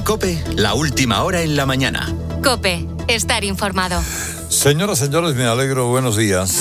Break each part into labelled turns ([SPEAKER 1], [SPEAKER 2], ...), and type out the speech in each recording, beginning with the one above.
[SPEAKER 1] COPE, la última hora en la mañana.
[SPEAKER 2] COPE, estar informado.
[SPEAKER 3] Señoras, señores, me alegro, buenos días.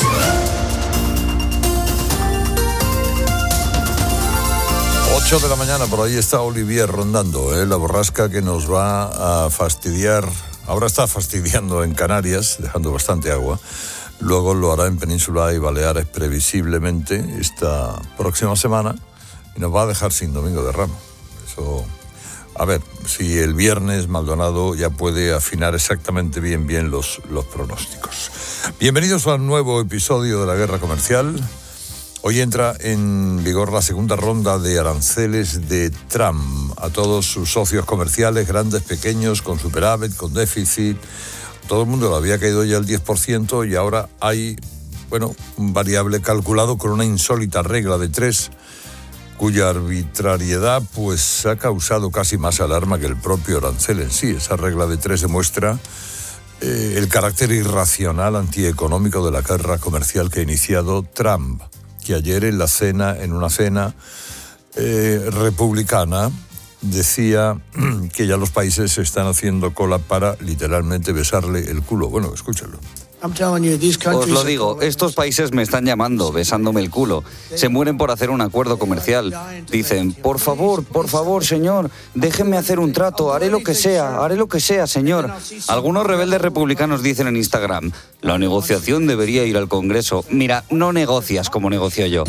[SPEAKER 3] Ocho de la mañana, por ahí está Olivier rondando, la borrasca que nos va a fastidiar. Ahora está fastidiando en Canarias, dejando bastante agua. Luego lo hará en Península y Baleares previsiblemente esta próxima semana y nos va a dejar sin Domingo de Ramos. Eso, a ver, si el viernes Maldonado ya puede afinar exactamente bien los pronósticos. Bienvenidos al nuevo episodio de la Guerra Comercial. Hoy entra en vigor la segunda ronda de aranceles de Trump a todos sus socios comerciales, grandes, pequeños, con superávit, con déficit. Todo el mundo le había caído ya el 10% y ahora hay, un variable calculado con una insólita regla de 3, cuya arbitrariedad pues ha causado casi más alarma que el propio arancel en sí. Esa regla de 3 demuestra el carácter irracional antieconómico de la guerra comercial que ha iniciado Trump, que ayer en una cena republicana decía que ya los países se están haciendo cola para literalmente besarle el culo. Bueno, escúchalo.
[SPEAKER 4] Os lo digo, estos países me están llamando, besándome el culo. Se mueren por hacer un acuerdo comercial. Dicen, por favor, señor, déjenme hacer un trato, haré lo que sea, señor. Algunos rebeldes republicanos dicen en Instagram, la negociación debería ir al Congreso. Mira, no negocias como negocio yo.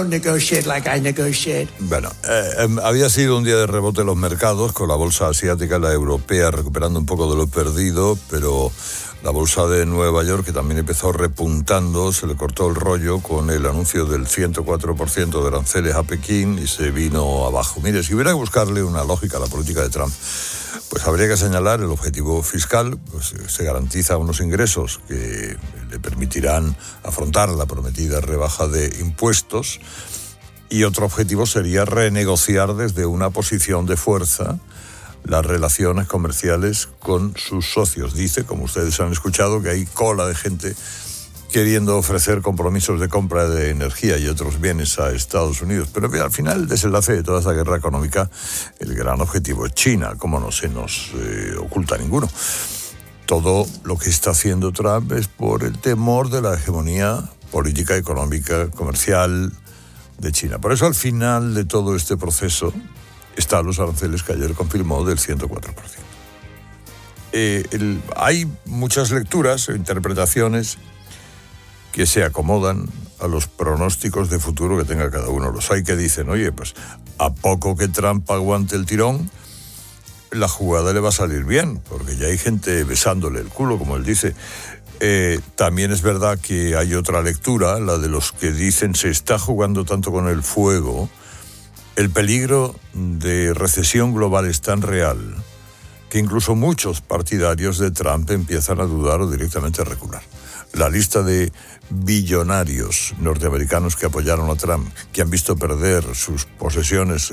[SPEAKER 3] Bueno, había sido un día de rebote en los mercados, con la bolsa asiática y la europea recuperando un poco de lo perdido, pero la bolsa de Nueva York, que también empezó repuntando, se le cortó el rollo con el anuncio del 104% de aranceles a Pekín y se vino abajo. Mire, si hubiera que buscarle una lógica a la política de Trump, pues habría que señalar el objetivo fiscal, pues se garantiza unos ingresos que le permitirán afrontar la prometida rebaja de impuestos, y otro objetivo sería renegociar desde una posición de fuerza las relaciones comerciales con sus socios. Dice, como ustedes han escuchado, que hay cola de gente queriendo ofrecer compromisos de compra de energía y otros bienes a Estados Unidos. Pero al final, el desenlace de toda esta guerra económica, el gran objetivo es China, como no se nos oculta ninguno. Todo lo que está haciendo Trump es por el temor de la hegemonía política, económica, comercial de China. Por eso, al final de todo este proceso están los aranceles que ayer confirmó del 104%. Hay muchas lecturas o interpretaciones que se acomodan a los pronósticos de futuro que tenga cada uno. Los hay que dicen, oye, pues a poco que Trump aguante el tirón, la jugada le va a salir bien, porque ya hay gente besándole el culo, como él dice. También es verdad que hay otra lectura, la de los que dicen se está jugando tanto con el fuego. El peligro de recesión global es tan real que incluso muchos partidarios de Trump empiezan a dudar o directamente a recular. La lista de billonarios norteamericanos que apoyaron a Trump, que han visto perder sus posesiones,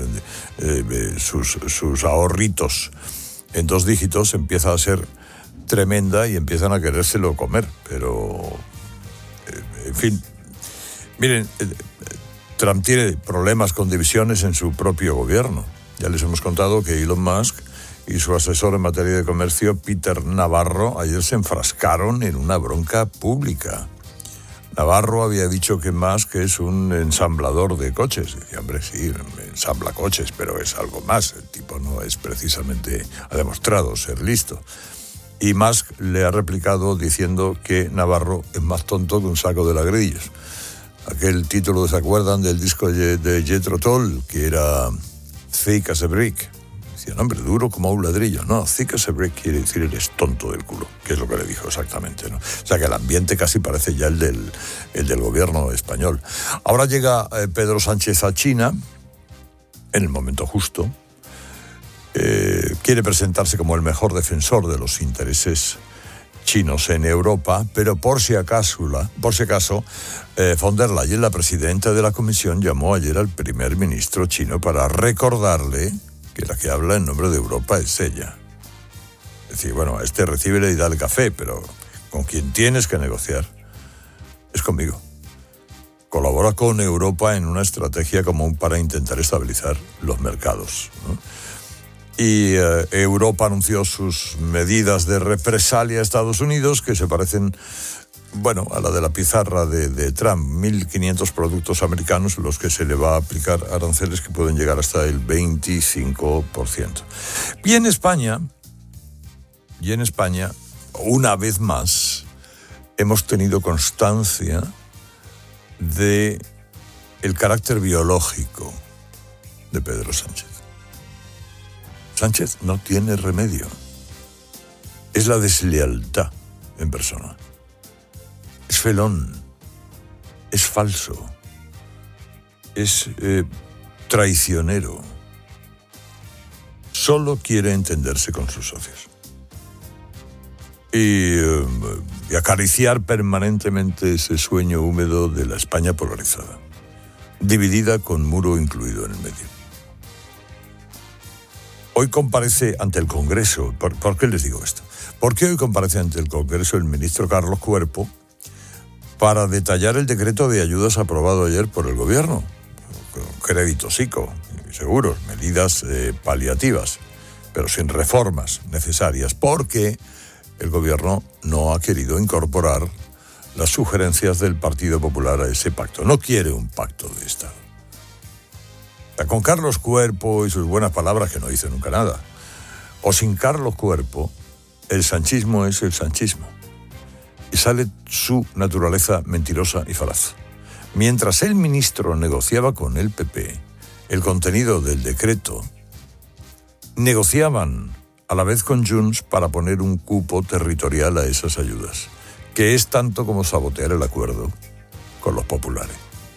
[SPEAKER 3] sus ahorritos en 2 dígitos, empieza a ser tremenda y empiezan a querérselo comer. Pero, en fin, miren, Trump tiene problemas con divisiones en su propio gobierno. Ya les hemos contado que Elon Musk y su asesor en materia de comercio, Peter Navarro, ayer se enfrascaron en una bronca pública. Navarro había dicho que Musk es un ensamblador de coches. Decía, hombre, sí, ensambla coches, pero es algo más. El tipo no es precisamente, ha demostrado ser listo. Y Musk le ha replicado diciendo que Navarro es más tonto que un saco de ladrillos. Aquel título, ¿se acuerdan del disco de Jethro Tull, que era Thick as a Brick? Decían, hombre, duro como un ladrillo. No, thick as a brick quiere decir eres tonto del culo, que es lo que le dijo exactamente, ¿no? O sea que el ambiente casi parece ya el del gobierno español. Ahora llega Pedro Sánchez a China, en el momento justo. Quiere presentarse como el mejor defensor de los intereses chinos en Europa, pero por si acaso, von der Leyen, la presidenta de la Comisión, llamó ayer al primer ministro chino para recordarle que la que habla en nombre de Europa es ella. Es decir, bueno, a este recíbele y dale café, pero con quien tienes que negociar es conmigo. Colabora con Europa en una estrategia común para intentar estabilizar los mercados, ¿no? Y Europa anunció sus medidas de represalia a Estados Unidos, que se parecen, bueno, a la de la pizarra de Trump. 1.500 productos americanos los que se le va a aplicar aranceles que pueden llegar hasta el 25%. Y en España, una vez más, hemos tenido constancia de el carácter biológico de Pedro Sánchez. Sánchez no tiene remedio. Es la deslealtad en persona. Es felón. Es falso. Es traicionero. Solo quiere entenderse con sus socios. Y acariciar permanentemente ese sueño húmedo de la España polarizada, dividida con muro incluido en el medio. Hoy comparece ante el Congreso. ¿Por qué les digo esto? Porque hoy comparece ante el Congreso el ministro Carlos Cuerpo para detallar el decreto de ayudas aprobado ayer por el Gobierno. Créditos ICO, seguros, medidas paliativas, pero sin reformas necesarias, porque el Gobierno no ha querido incorporar las sugerencias del Partido Popular a ese pacto. No quiere un pacto de Estado. Con Carlos Cuerpo y sus buenas palabras, que no dice nunca nada, o sin Carlos Cuerpo, el sanchismo es el sanchismo. Y sale su naturaleza mentirosa y falaz. Mientras el ministro negociaba con el PP el contenido del decreto, negociaban a la vez con Junts para poner un cupo territorial a esas ayudas, que es tanto como sabotear el acuerdo con los populares.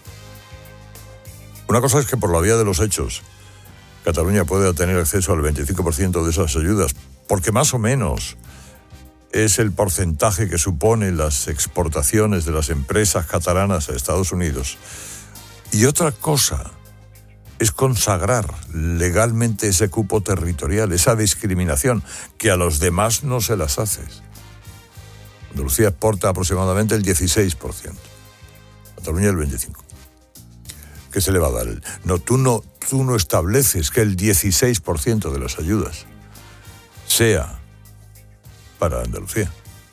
[SPEAKER 3] Una cosa es que por la vía de los hechos Cataluña puede tener acceso al 25% de esas ayudas, porque más o menos es el porcentaje que suponen las exportaciones de las empresas catalanas a Estados Unidos. Y otra cosa es consagrar legalmente ese cupo territorial, esa discriminación que a los demás no se las haces. Andalucía exporta aproximadamente el 16%, Cataluña el 25%. ¿Qué se le va a dar? Tú no estableces que el 16% de las ayudas sea para Andalucía.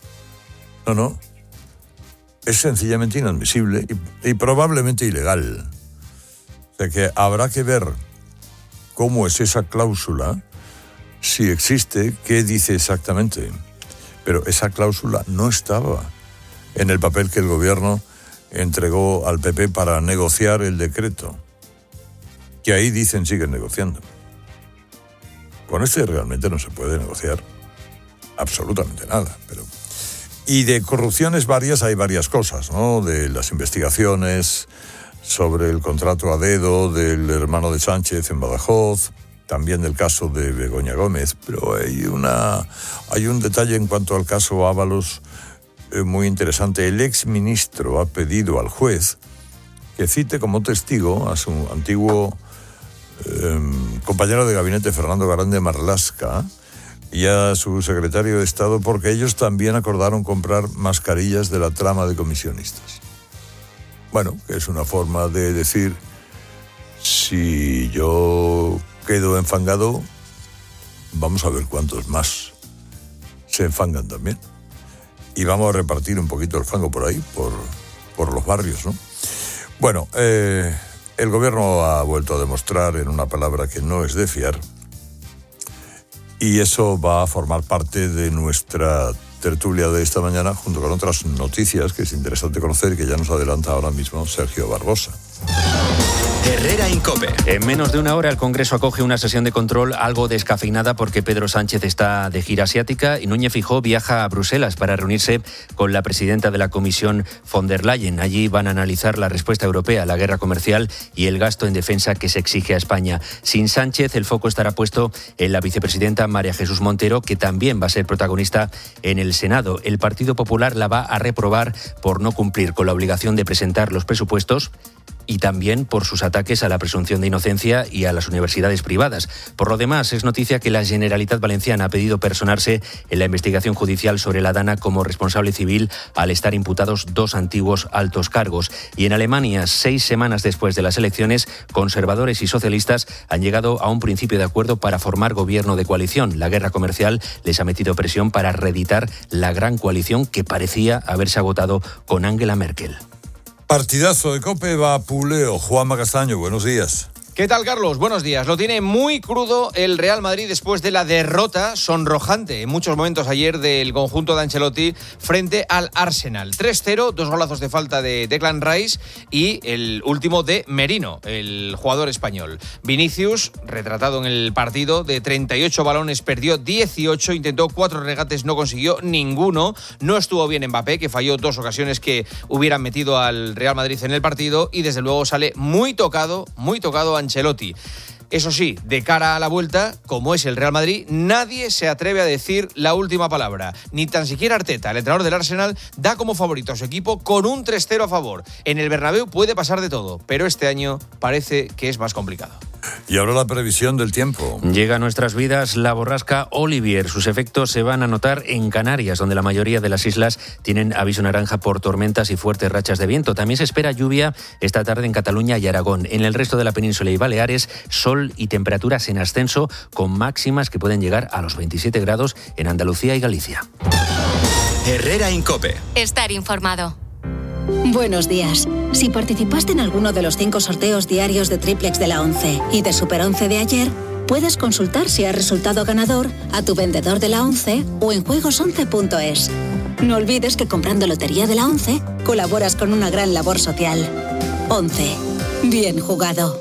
[SPEAKER 3] No. Es sencillamente inadmisible y probablemente ilegal. O sea que habrá que ver cómo es esa cláusula, si existe, qué dice exactamente. Pero esa cláusula no estaba en el papel que el Gobierno entregó al PP para negociar el decreto, que ahí dicen siguen negociando. Con este realmente no se puede negociar absolutamente nada. Y de corrupciones varias hay varias cosas, ¿no? De las investigaciones sobre el contrato a dedo del hermano de Sánchez en Badajoz, también del caso de Begoña Gómez, pero hay un detalle en cuanto al caso Ábalos muy interesante. El exministro ha pedido al juez que cite como testigo a su antiguo compañero de gabinete, Fernando Garande Marlasca, y a su secretario de Estado, porque ellos también acordaron comprar mascarillas de la trama de comisionistas. Bueno, que es una forma de decir, si yo quedo enfangado, vamos a ver cuántos más se enfangan también. Y vamos a repartir un poquito el fango por ahí, por los barrios, ¿no? Bueno, el Gobierno ha vuelto a demostrar en una palabra que no es de fiar, y eso va a formar parte de nuestra tertulia de esta mañana, junto con otras noticias que es interesante conocer y que ya nos adelanta ahora mismo Sergio Barbosa.
[SPEAKER 1] Herrera Incope.
[SPEAKER 5] En menos de una hora el Congreso acoge una sesión de control algo descafeinada porque Pedro Sánchez está de gira asiática y Núñez Feijóo viaja a Bruselas para reunirse con la presidenta de la Comisión von der Leyen. Allí van a analizar la respuesta europea a la guerra comercial y el gasto en defensa que se exige a España. Sin Sánchez, el foco estará puesto en la vicepresidenta María Jesús Montero, que también va a ser protagonista en el Senado. El Partido Popular la va a reprobar por no cumplir con la obligación de presentar los presupuestos y también por sus ataques a la presunción de inocencia y a las universidades privadas. Por lo demás, es noticia que la Generalitat Valenciana ha pedido personarse en la investigación judicial sobre la Dana como responsable civil al estar imputados 2 antiguos altos cargos. Y en Alemania, 6 semanas después de las elecciones, conservadores y socialistas han llegado a un principio de acuerdo para formar gobierno de coalición. La guerra comercial les ha metido presión para reeditar la gran coalición que parecía haberse agotado con Angela Merkel.
[SPEAKER 3] Partidazo de COPE, va a Puleo. Juanma Castaño, buenos días.
[SPEAKER 6] ¿Qué tal, Carlos? Buenos días. Lo tiene muy crudo el Real Madrid después de la derrota sonrojante en muchos momentos ayer del conjunto de Ancelotti frente al Arsenal. 3-0, 2 golazos de falta de Declan Rice y el último de Merino, el jugador español. Vinicius, retratado en el partido, de 38 balones perdió 18, intentó 4 regates, no consiguió ninguno. No estuvo bien Mbappé, que falló 2 ocasiones que hubieran metido al Real Madrid en el partido, y desde luego sale muy tocado Ancelotti. Eso sí, de cara a la vuelta, como es el Real Madrid, nadie se atreve a decir la última palabra. Ni tan siquiera Arteta, el entrenador del Arsenal, da como favorito a su equipo con un 3-0 a favor. En el Bernabéu puede pasar de todo, pero este año parece que es más complicado.
[SPEAKER 3] Y ahora la previsión del tiempo.
[SPEAKER 5] Llega a nuestras vidas la borrasca Olivier. Sus efectos se van a notar en Canarias, donde la mayoría de las islas tienen aviso naranja por tormentas y fuertes rachas de viento. También se espera lluvia esta tarde en Cataluña y Aragón. En el resto de la península y Baleares, sol y temperaturas en ascenso, con máximas que pueden llegar a los 27 grados en Andalucía y Galicia.
[SPEAKER 1] Herrera en COPE.
[SPEAKER 2] Estar informado.
[SPEAKER 7] Buenos días. Si participaste en alguno de los 5 sorteos diarios de Triplex de la 11 y de Super 11 de ayer, puedes consultar si has resultado ganador a tu vendedor de la 11 o en juegos11.es. No olvides que comprando Lotería de la 11 colaboras con una gran labor social. 11. Bien jugado.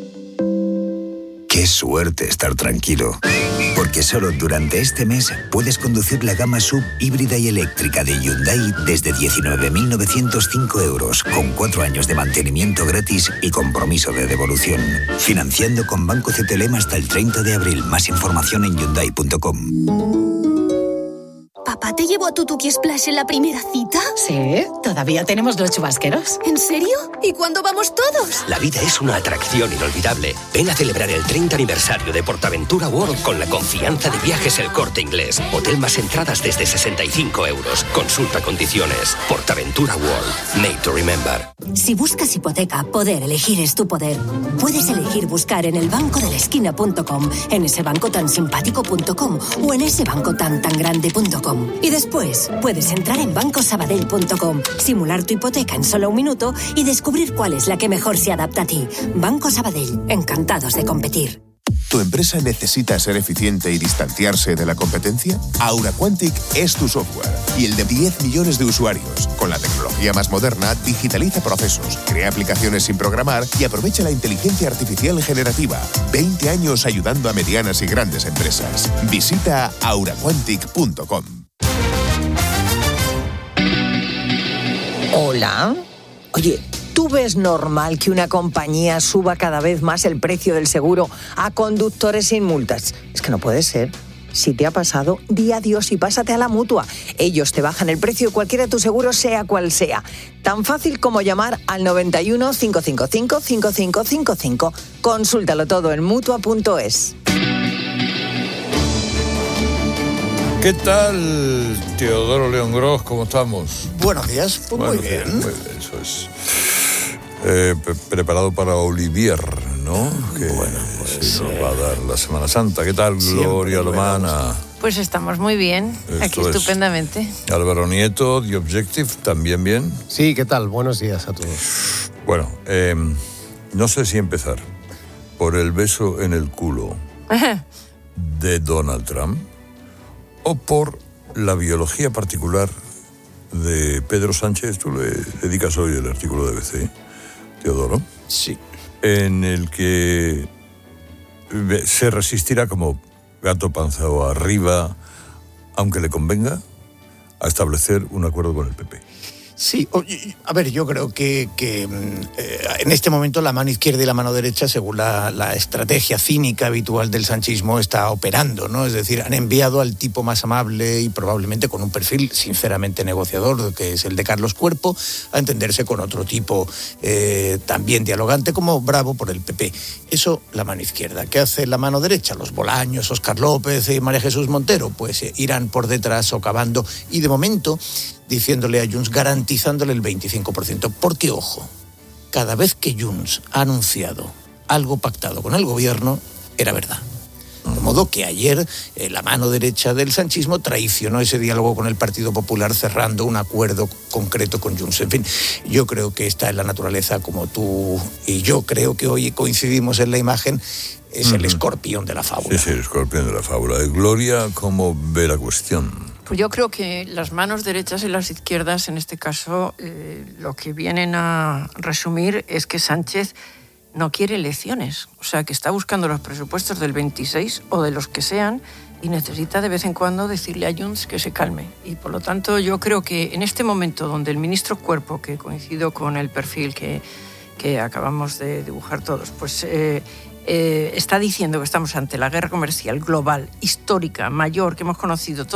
[SPEAKER 8] Qué suerte estar tranquilo, porque solo durante este mes puedes conducir la gama SUV híbrida y eléctrica de Hyundai desde 19.905 euros, con 4 años de mantenimiento gratis y compromiso de devolución. Financiando con Banco CTLM hasta el 30 de abril. Más información en Hyundai.com.
[SPEAKER 9] ¿Papá te llevó a tu Tuki Splash en la primera cita?
[SPEAKER 10] Sí, todavía tenemos los chubasqueros.
[SPEAKER 9] ¿En serio? ¿Y cuándo vamos todos?
[SPEAKER 11] La vida es una atracción inolvidable. Ven a celebrar el 30 aniversario de Portaventura World con la confianza de Viajes El Corte Inglés. Hotel más entradas desde 65 euros. Consulta condiciones. Portaventura World. Made to remember.
[SPEAKER 12] Si buscas hipoteca, poder elegir es tu poder. Puedes elegir buscar en elbancodelesquina.com, en ese banco tan simpático.com o en ese banco tan grande.com. Y después puedes entrar en bancosabadell.com, simular tu hipoteca en solo un minuto y descubrir cuál es la que mejor se adapta a ti. Banco Sabadell, encantados de competir.
[SPEAKER 13] ¿Tu empresa necesita ser eficiente y distanciarse de la competencia? Aura Quantic es tu software y el de 10 millones de usuarios. Con la tecnología más moderna, digitaliza procesos, crea aplicaciones sin programar y aprovecha la inteligencia artificial generativa. 20 años ayudando a medianas y grandes empresas. Visita auraquantic.com.
[SPEAKER 14] Hola. Oye, ¿tú ves normal que una compañía suba cada vez más el precio del seguro a conductores sin multas? Es que no puede ser. Si te ha pasado, di adiós y pásate a la Mutua. Ellos te bajan el precio de cualquiera de tus seguros, sea cual sea. Tan fácil como llamar al 91 555 5555. Consúltalo todo en Mutua.es.
[SPEAKER 3] ¿Qué tal, Teodoro León Gros? ¿Cómo estamos?
[SPEAKER 15] Buenos días, pues muy bien.
[SPEAKER 3] Muy bien, eso es. Preparado para Olivier, ¿no? Que
[SPEAKER 15] bueno, pues
[SPEAKER 3] nos va a dar la Semana Santa. ¿Qué tal, Gloria Lomana?
[SPEAKER 16] Pues estamos muy bien, aquí estupendamente.
[SPEAKER 3] Álvaro Nieto, The Objective, ¿también bien?
[SPEAKER 15] Sí, ¿qué tal? Buenos días a todos.
[SPEAKER 3] Bueno, no sé si empezar por el beso en el culo de Donald Trump o por la biología particular de Pedro Sánchez. Tú le dedicas hoy el artículo de BBC, Teodoro.
[SPEAKER 15] Sí.
[SPEAKER 3] En el que se resistirá como gato panzado arriba, aunque le convenga, a establecer un acuerdo con el PP.
[SPEAKER 15] Sí, a ver, yo creo que en este momento la mano izquierda y la mano derecha, según la estrategia cínica habitual del sanchismo, está operando, ¿no? Es decir, han enviado al tipo más amable y probablemente con un perfil sinceramente negociador, que es el de Carlos Cuerpo, a entenderse con otro tipo también dialogante como Bravo por el PP. Eso la mano izquierda. ¿Qué hace la mano derecha? Los Bolaños, Óscar López y María Jesús Montero, pues irán por detrás socavando y de momento diciéndole a Junts, garantizándole el 25%. Porque, ojo, cada vez que Junts ha anunciado algo pactado con el gobierno, era verdad. De modo que ayer la mano derecha del sanchismo traicionó ese diálogo con el Partido Popular cerrando un acuerdo concreto con Junts. En fin, yo creo que está en la naturaleza, como tú y yo creo que hoy coincidimos en la imagen, es el escorpión de la fábula.
[SPEAKER 3] Sí, el escorpión de la fábula. Gloria, ¿cómo ve la cuestión?
[SPEAKER 16] Pues yo creo que las manos derechas y las izquierdas, en este caso, lo que vienen a resumir es que Sánchez no quiere elecciones. O sea, que está buscando los presupuestos del 26 o de los que sean y necesita de vez en cuando decirle a Junts que se calme. Y por lo tanto, yo creo que en este momento donde el ministro Cuerpo, que coincido con el perfil que acabamos de dibujar todos, pues está diciendo que estamos ante la guerra comercial global, histórica, mayor, que hemos conocido.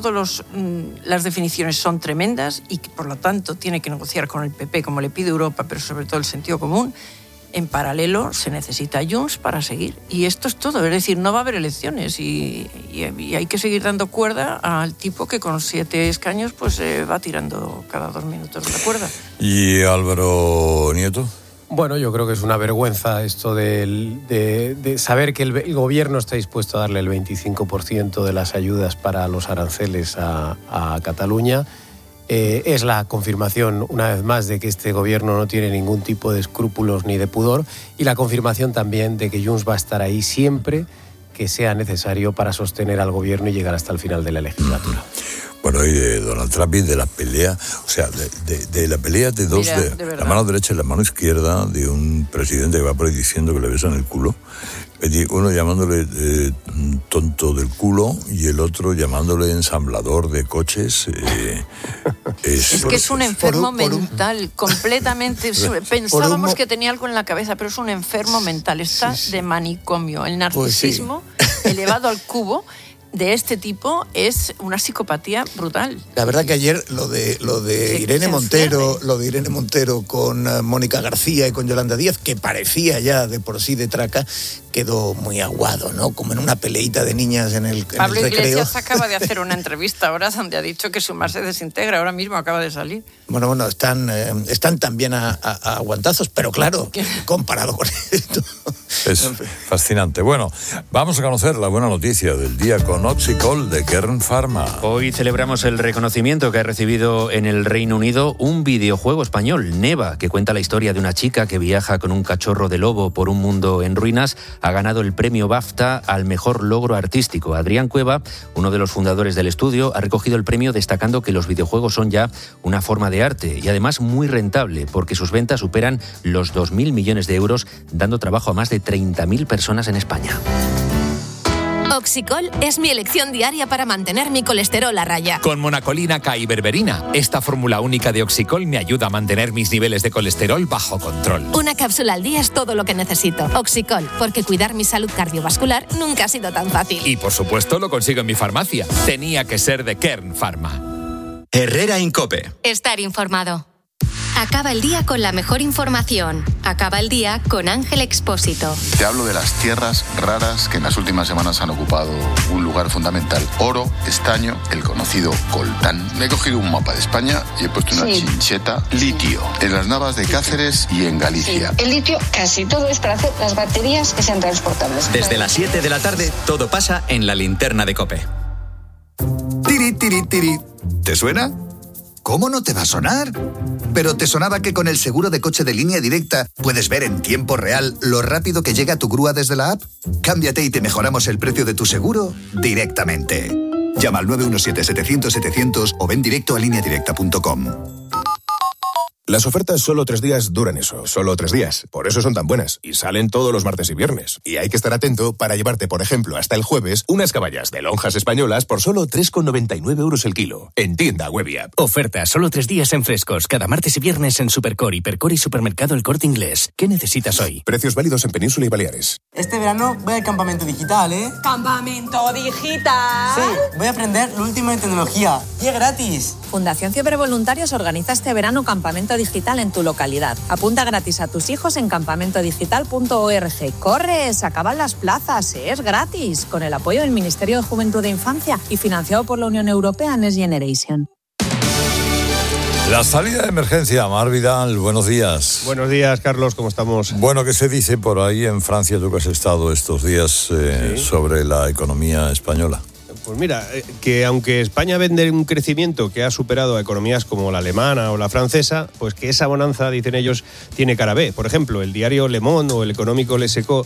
[SPEAKER 16] Las definiciones son tremendas y que, por lo tanto, tiene que negociar con el PP como le pide Europa, pero sobre todo el sentido común. En paralelo, se necesita Junts para seguir. Y esto es todo. Es decir, no va a haber elecciones y hay que seguir dando cuerda al tipo que con 7 escaños pues va tirando cada 2 minutos de la cuerda.
[SPEAKER 3] ¿Y Álvaro Nieto?
[SPEAKER 15] Bueno, yo creo que es una vergüenza esto de saber que el gobierno está dispuesto a darle el 25% de las ayudas para los aranceles a Cataluña. Es la confirmación, una vez más, de que este gobierno no tiene ningún tipo de escrúpulos ni de pudor, y la confirmación también de que Junts va a estar ahí siempre que sea necesario para sostener al gobierno y llegar hasta el final de la legislatura.
[SPEAKER 3] Bueno, y de Donald Trump y de la pelea, o sea, de la pelea de dos, de la mano derecha y la mano izquierda, de un presidente que va por ahí diciendo que le besan el culo, uno llamándole tonto del culo y el otro llamándole ensamblador de coches.
[SPEAKER 16] Es que es un enfermo mental, completamente. Pensábamos que tenía algo en la cabeza, pero es un enfermo mental, está de manicomio. El narcisismo elevado al cubo de este tipo es una psicopatía brutal.
[SPEAKER 15] La verdad que ayer lo de Irene Montero con Mónica García y con Yolanda Díaz, que parecía ya de por sí de traca, quedó muy aguado, ¿no? Como en una peleita de niñas en el recreo.
[SPEAKER 16] Pablo Iglesias acaba de hacer una entrevista ahora donde ha dicho que su mar se desintegra, ahora mismo acaba de salir.
[SPEAKER 15] Bueno, están también a aguantazos, pero claro, comparado con esto.
[SPEAKER 3] Es fascinante. Bueno, vamos a conocer la buena noticia del día con Oxicol de Kern Pharma.
[SPEAKER 5] Hoy celebramos el reconocimiento que ha recibido en el Reino Unido un videojuego español, Neva, que cuenta la historia de una chica que viaja con un cachorro de lobo por un mundo en ruinas. Ha ganado el premio BAFTA al mejor logro artístico. Adrián Cueva, uno de los fundadores del estudio, ha recogido el premio destacando que los videojuegos son ya una forma de arte y además muy rentable porque sus ventas superan los 2.000 millones de euros, dando trabajo a más de 30.000 personas en España.
[SPEAKER 2] Oxicol es mi elección diaria para mantener mi colesterol a raya.
[SPEAKER 17] Con monacolina K y berberina, esta fórmula única de Oxicol me ayuda a mantener mis niveles de colesterol bajo control.
[SPEAKER 2] Una cápsula al día es todo lo que necesito. Oxicol, porque cuidar mi salud cardiovascular nunca ha sido tan fácil.
[SPEAKER 17] Y por supuesto lo consigo en mi farmacia. Tenía que ser de Kern Pharma.
[SPEAKER 1] Herrera Incope.
[SPEAKER 2] Estar informado. Acaba el día con la mejor información. Acaba el día con Ángel Expósito.
[SPEAKER 18] Te hablo de las tierras raras que en las últimas semanas han ocupado un lugar fundamental. Oro, estaño, el conocido coltán. Me he cogido un mapa de España y he puesto una chincheta. Litio, en las Navas de Cáceres y en Galicia.
[SPEAKER 19] El litio casi todo es para hacer las baterías que sean transportables.
[SPEAKER 1] Desde las 7 de la tarde, todo pasa en la linterna de COPE.
[SPEAKER 20] Tiri, tiri, tiri. ¿Te suena? ¿Cómo no te va a sonar? Pero ¿te sonaba que con el seguro de coche de Línea Directa puedes ver en tiempo real lo rápido que llega tu grúa desde la app? Cámbiate y te mejoramos el precio de tu seguro directamente. Llama al 917-700-700 o ven directo a lineadirecta.com.
[SPEAKER 13] Las ofertas solo 3 días duran eso, solo 3 días. Por eso son tan buenas y salen todos los martes y viernes. Y hay que estar atento para llevarte, por ejemplo, hasta el jueves, unas caballas de lonjas españolas por solo 3,99 euros el kilo. En tienda web y app.
[SPEAKER 21] Oferta solo 3 días en Frescos, cada martes y viernes en Supercore, Hipercore y Supermercado El Corte Inglés. ¿Qué necesitas hoy?
[SPEAKER 13] Precios válidos en Península y Baleares.
[SPEAKER 22] Este verano voy al campamento digital, ¿eh?
[SPEAKER 23] ¿Campamento digital?
[SPEAKER 22] Sí, voy a aprender lo último en tecnología. Y es gratis.
[SPEAKER 24] Fundación Fiebre Voluntarios organiza este verano campamento digital en tu localidad. Apunta gratis a tus hijos en campamentodigital.org. ¡Corre! Se acaban las plazas. Es gratis. Con el apoyo del Ministerio de Juventud e Infancia y financiado por la Unión Europea Next Generation.
[SPEAKER 3] La salida de emergencia, Mar Vidal, buenos días.
[SPEAKER 25] Buenos días, Carlos, ¿cómo estamos?
[SPEAKER 3] Bueno, ¿qué se dice por ahí en Francia, tú que has estado estos días sobre la economía española?
[SPEAKER 25] Pues mira, que aunque España vende un crecimiento que ha superado a economías como la alemana o la francesa, pues que esa bonanza, dicen ellos, tiene cara B. Por ejemplo, el diario Le Monde o el económico Les Echos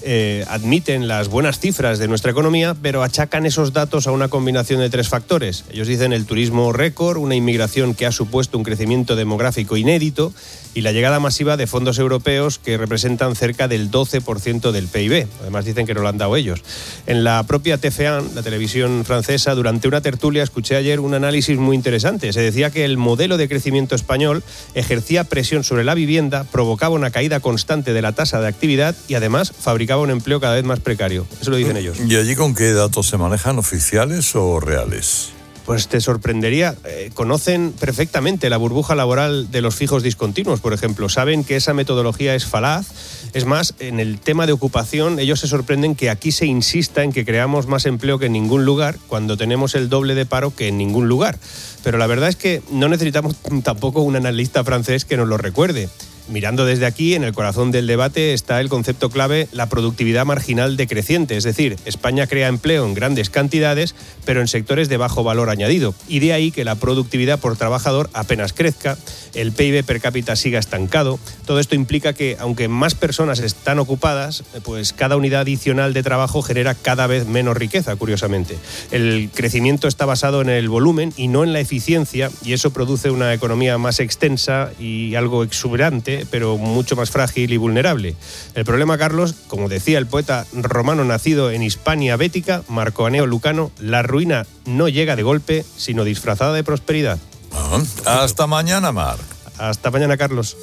[SPEAKER 25] admiten las buenas cifras de nuestra economía, pero achacan esos datos a una combinación de 3 factores. Ellos dicen el turismo récord, una inmigración que ha supuesto un crecimiento demográfico inédito y la llegada masiva de fondos europeos que representan cerca del 12% del PIB. Además dicen que no lo han dado ellos. En la propia TF1, la televisión francesa, durante una tertulia escuché ayer un análisis muy interesante. Se decía que el modelo de crecimiento español ejercía presión sobre la vivienda, provocaba una caída constante de la tasa de actividad y además fabricaba un empleo cada vez más precario. Eso lo dicen ellos.
[SPEAKER 3] ¿Y allí con qué datos se manejan, oficiales o reales?
[SPEAKER 25] Pues te sorprendería. Conocen perfectamente la burbuja laboral de los fijos discontinuos, por ejemplo. Saben que esa metodología es falaz. Es más, en el tema de ocupación, ellos se sorprenden que aquí se insista en que creamos más empleo que en ningún lugar, cuando tenemos el doble de paro que en ningún lugar. Pero la verdad es que no necesitamos tampoco un analista francés que nos lo recuerde. Mirando desde aquí, en el corazón del debate está el concepto clave, la productividad marginal decreciente. Es decir, España crea empleo en grandes cantidades, pero en sectores de bajo valor añadido. Y de ahí que la productividad por trabajador apenas crezca, el PIB per cápita siga estancado. Todo esto implica que, aunque más personas están ocupadas, pues cada unidad adicional de trabajo genera cada vez menos riqueza, curiosamente. El crecimiento está basado en el volumen y no en la eficiencia, y eso produce una economía más extensa y algo exuberante, pero mucho más frágil y vulnerable. El problema, Carlos, como decía el poeta romano nacido en Hispania Bética, Marco Anneo Lucano, la ruina no llega de golpe, sino disfrazada de prosperidad.
[SPEAKER 3] Hasta mañana, Marc.
[SPEAKER 25] Hasta mañana, Carlos.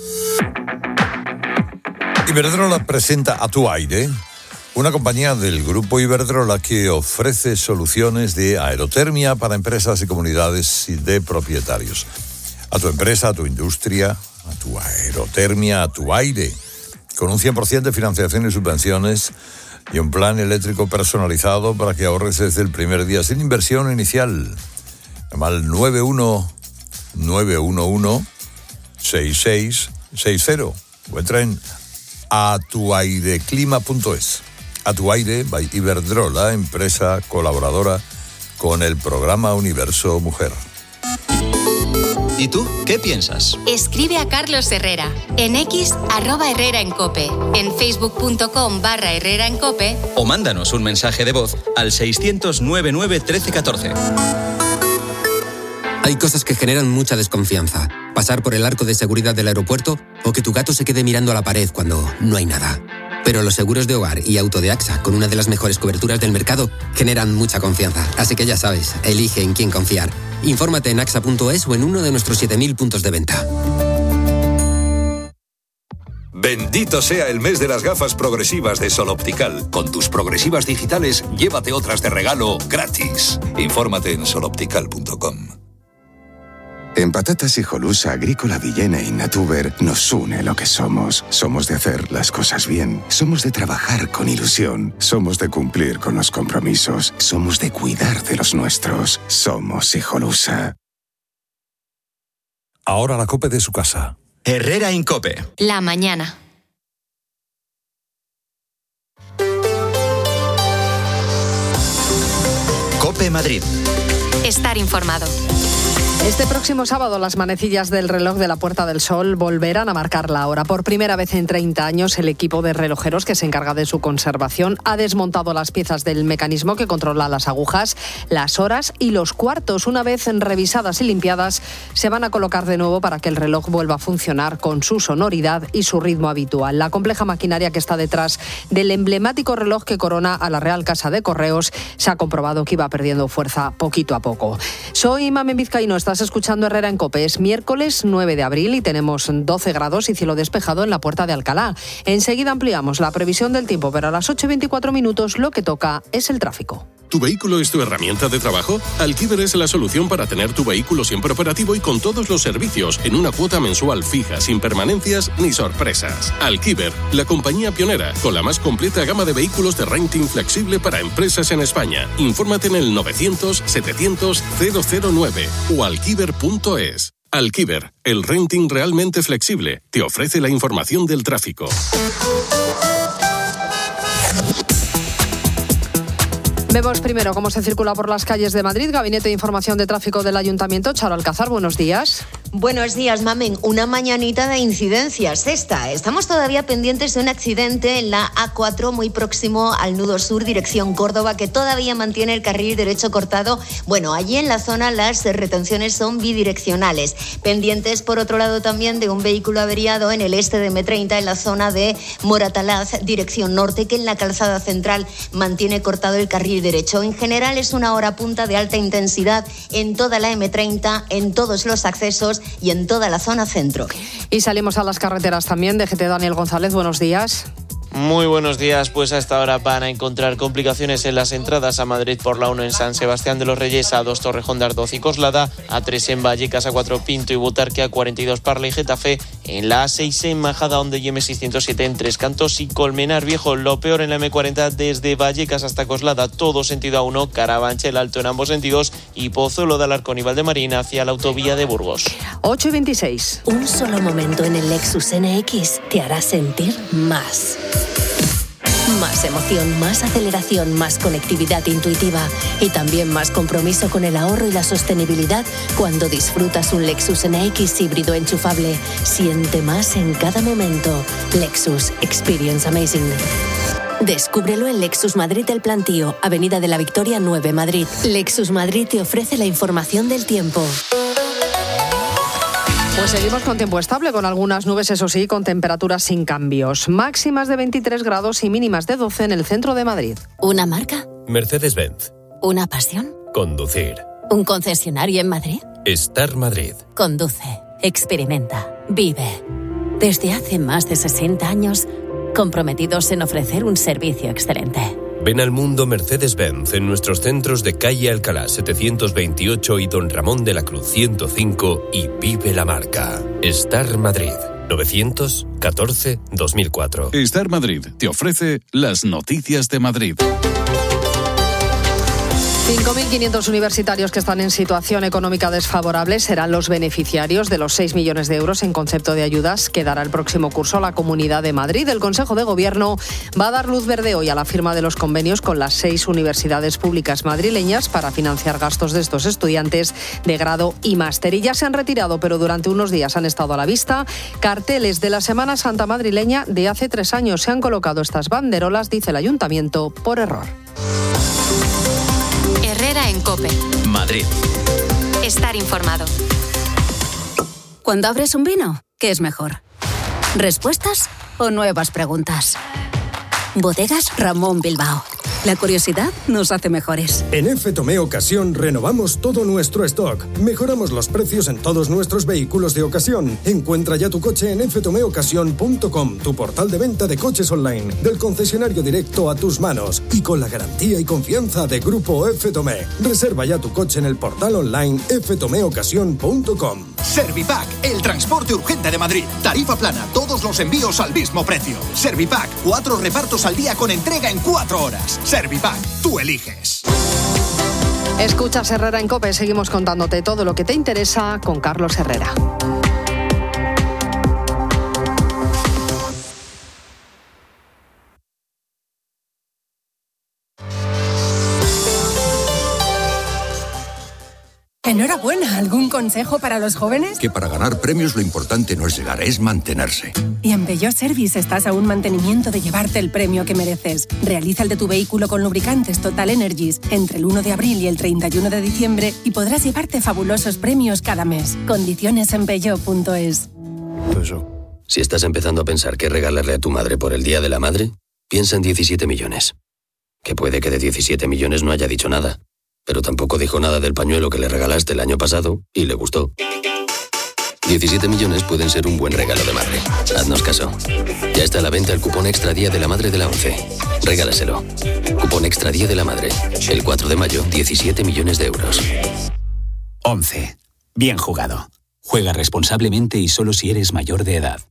[SPEAKER 3] Iberdrola presenta A Tu Aire, una compañía del grupo Iberdrola que ofrece soluciones de aerotermia para empresas y comunidades de propietarios. A tu empresa, a tu industria, a tu aerotermia, a tu aire, con un 100% de financiación y subvenciones y un plan eléctrico personalizado para que ahorres desde el primer día sin inversión inicial. Llama al 911-6660 o entra en atuaireclima.es. A Tu Aire by Iberdrola, empresa colaboradora con el programa Universo Mujer.
[SPEAKER 1] ¿Y tú qué piensas?
[SPEAKER 2] Escribe a Carlos Herrera en X @HerreraEnCope, en facebook.com/HerreraEnCope
[SPEAKER 1] o mándanos un mensaje de voz al 600-99-1314.
[SPEAKER 26] Hay cosas que generan mucha desconfianza. Pasar por el arco de seguridad del aeropuerto o que tu gato se quede mirando a la pared cuando no hay nada. Pero los seguros de hogar y auto de AXA, con una de las mejores coberturas del mercado, generan mucha confianza. Así que ya sabes, elige en quién confiar. Infórmate en axa.es o en uno de nuestros 7.000 puntos de venta.
[SPEAKER 27] Bendito sea el mes de las gafas progresivas de Sol Optical. Con tus progresivas digitales, llévate otras de regalo gratis. Infórmate en soloptical.com.
[SPEAKER 28] En Patatas Hijolusa, Agrícola Villena y Natuber nos une lo que somos. Somos de hacer las cosas bien. Somos de trabajar con ilusión. Somos de cumplir con los compromisos. Somos de cuidar de los nuestros. Somos Hijolusa.
[SPEAKER 3] Ahora la COPE de su casa.
[SPEAKER 1] Herrera Incope.
[SPEAKER 2] La mañana.
[SPEAKER 1] COPE Madrid.
[SPEAKER 2] Estar informado.
[SPEAKER 4] Este próximo sábado las manecillas del reloj de la Puerta del Sol volverán a marcar la hora. Por primera vez en 30 años, el equipo de relojeros que se encarga de su conservación ha desmontado las piezas del mecanismo que controla las agujas, las horas y los cuartos. Una vez revisadas y limpiadas, se van a colocar de nuevo para que el reloj vuelva a funcionar con su sonoridad y su ritmo habitual. La compleja maquinaria que está detrás del emblemático reloj que corona a la Real Casa de Correos se ha comprobado que iba perdiendo fuerza poquito a poco. Soy Mamen Vizcaíno, estás escuchando Herrera en COPE. Es miércoles 9 de abril y tenemos 12 grados y cielo despejado en la Puerta de Alcalá. Enseguida ampliamos la previsión del tiempo, pero a las 8:24 lo que toca es el tráfico.
[SPEAKER 6] ¿Tu vehículo es tu herramienta de trabajo? Alquiver es la solución para tener tu vehículo siempre operativo y con todos los servicios en una cuota mensual fija, sin permanencias ni sorpresas. Alquiver, la compañía pionera con la más completa gama de vehículos de renting flexible para empresas en España. Infórmate en el 900-700-009 o alquiver.es. Alquiver, el renting realmente flexible, te ofrece la información del tráfico.
[SPEAKER 4] Vemos primero cómo se circula por las calles de Madrid. Gabinete de Información de Tráfico del Ayuntamiento. Charo Alcázar, buenos días.
[SPEAKER 7] Buenos días, Mamen. Una mañanita de incidencias. Estamos todavía pendientes de un accidente en la A4 muy próximo al nudo sur, dirección Córdoba, que todavía mantiene el carril derecho cortado. Bueno, allí en la zona las retenciones son bidireccionales. Pendientes, por otro lado, también de un vehículo averiado en el este de M30, en la zona de Moratalaz, dirección norte, que en la calzada central mantiene cortado el carril derecho. En general es una hora punta de alta intensidad en toda la M30, en todos los accesos y en toda la zona centro.
[SPEAKER 4] Y salimos a las carreteras también. DGT Daniel González, buenos días.
[SPEAKER 8] Muy buenos días, pues a esta hora van a encontrar complicaciones en las entradas a Madrid por la 1 en San Sebastián de los Reyes, A2 Torrejón de Ardoz y Coslada, A3 en Vallecas, A4 Pinto y Butarque, A42 Parla y Getafe, en la A6 en Majada, Onda y M607 en Tres Cantos y Colmenar Viejo. Lo peor en la M40 desde Vallecas hasta Coslada, todo sentido A1, Carabanchel Alto en ambos sentidos y Pozuelo de Alarcón y Valdemarina hacia la autovía de Burgos.
[SPEAKER 4] 8:26.
[SPEAKER 9] Un solo momento en el Lexus NX te hará sentir más. Más emoción, más aceleración, más conectividad intuitiva y también más compromiso con el ahorro y la sostenibilidad cuando disfrutas un Lexus NX híbrido enchufable. Siente más en cada momento. Lexus Experience Amazing. Descúbrelo en Lexus Madrid El Plantío, Avenida de la Victoria 9, Madrid. Lexus Madrid te ofrece la información del tiempo.
[SPEAKER 4] Pues seguimos con tiempo estable, con algunas nubes, eso sí, con temperaturas sin cambios. Máximas de 23 grados y mínimas de 12 en el centro de Madrid.
[SPEAKER 9] ¿Una marca?
[SPEAKER 10] Mercedes-Benz.
[SPEAKER 9] ¿Una pasión?
[SPEAKER 10] Conducir.
[SPEAKER 9] ¿Un concesionario en Madrid?
[SPEAKER 10] Star Madrid.
[SPEAKER 9] Conduce, experimenta, vive. Desde hace más de 60 años, comprometidos en ofrecer un servicio excelente.
[SPEAKER 10] Ven al mundo Mercedes-Benz en nuestros centros de calle Alcalá 728 y Don Ramón de la Cruz 105 y vive la marca. Star Madrid, 914-2004.
[SPEAKER 27] Star Madrid te ofrece las noticias de Madrid.
[SPEAKER 4] 5.500 universitarios que están en situación económica desfavorable serán los beneficiarios de los 6 millones de euros en concepto de ayudas que dará el próximo curso a la Comunidad de Madrid. El Consejo de Gobierno va a dar luz verde hoy a la firma de los convenios con las 6 universidades públicas madrileñas para financiar gastos de estos estudiantes de grado y máster. Y ya se han retirado, pero durante unos días han estado a la vista carteles de la Semana Santa madrileña de hace 3 años. Se han colocado estas banderolas, dice el Ayuntamiento, por error.
[SPEAKER 2] Herrera en COPE.
[SPEAKER 1] Madrid.
[SPEAKER 2] Estar informado.
[SPEAKER 24] Cuando abres un vino, ¿qué es mejor? ¿Respuestas o nuevas preguntas? Bodegas Ramón Bilbao. La curiosidad nos hace mejores.
[SPEAKER 11] En F. Tomé Ocasión renovamos todo nuestro stock. Mejoramos los precios en todos nuestros vehículos de ocasión. Encuentra ya tu coche en ftomeocasión.com, tu portal de venta de coches online, del concesionario directo a tus manos y con la garantía y confianza de Grupo F. Tomé. Reserva ya tu coche en el portal online ftomeocasión.com.
[SPEAKER 12] Servipack, el transporte urgente de Madrid. Tarifa plana, todos los envíos al mismo precio. Servipack, 4 repartos al día con entrega en 4 horas. Servipack, tú eliges.
[SPEAKER 4] Escuchas Herrera en COPE, seguimos contándote todo lo que te interesa con Carlos Herrera.
[SPEAKER 5] Enhorabuena, ¿algún consejo para los jóvenes?
[SPEAKER 14] Que para ganar premios lo importante no es llegar, es mantenerse.
[SPEAKER 5] Y en Peugeot Service estás a un mantenimiento de llevarte el premio que mereces. Realiza el de tu vehículo con lubricantes Total Energies entre el 1 de abril y el 31 de diciembre y podrás llevarte fabulosos premios cada mes. Condiciones en peugeot.es.
[SPEAKER 10] Si estás empezando a pensar qué regalarle a tu madre por el Día de la Madre, piensa en 17 millones. Que puede que de 17 millones no haya dicho nada, pero tampoco dijo nada del pañuelo que le regalaste el año pasado y le gustó. 17 millones pueden ser un buen regalo de madre. Haznos caso. Ya está a la venta el cupón Extra Día de la Madre de la ONCE. Regálaselo. Cupón Extra Día de la Madre. El 4 de mayo, 17 millones de euros.
[SPEAKER 15] ONCE. Bien jugado. Juega responsablemente y solo si eres mayor de edad.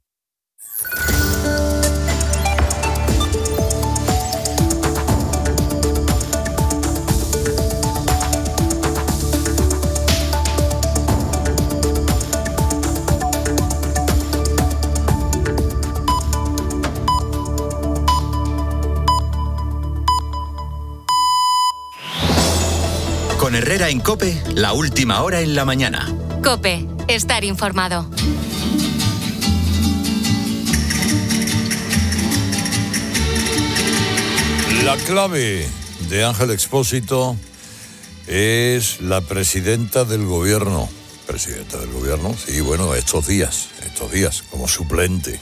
[SPEAKER 1] Con Herrera en COPE, la última hora en la mañana.
[SPEAKER 2] COPE, estar informado.
[SPEAKER 3] La clave de Ángel Expósito es la presidenta del gobierno. Presidenta del gobierno, sí, bueno, estos días, como suplente.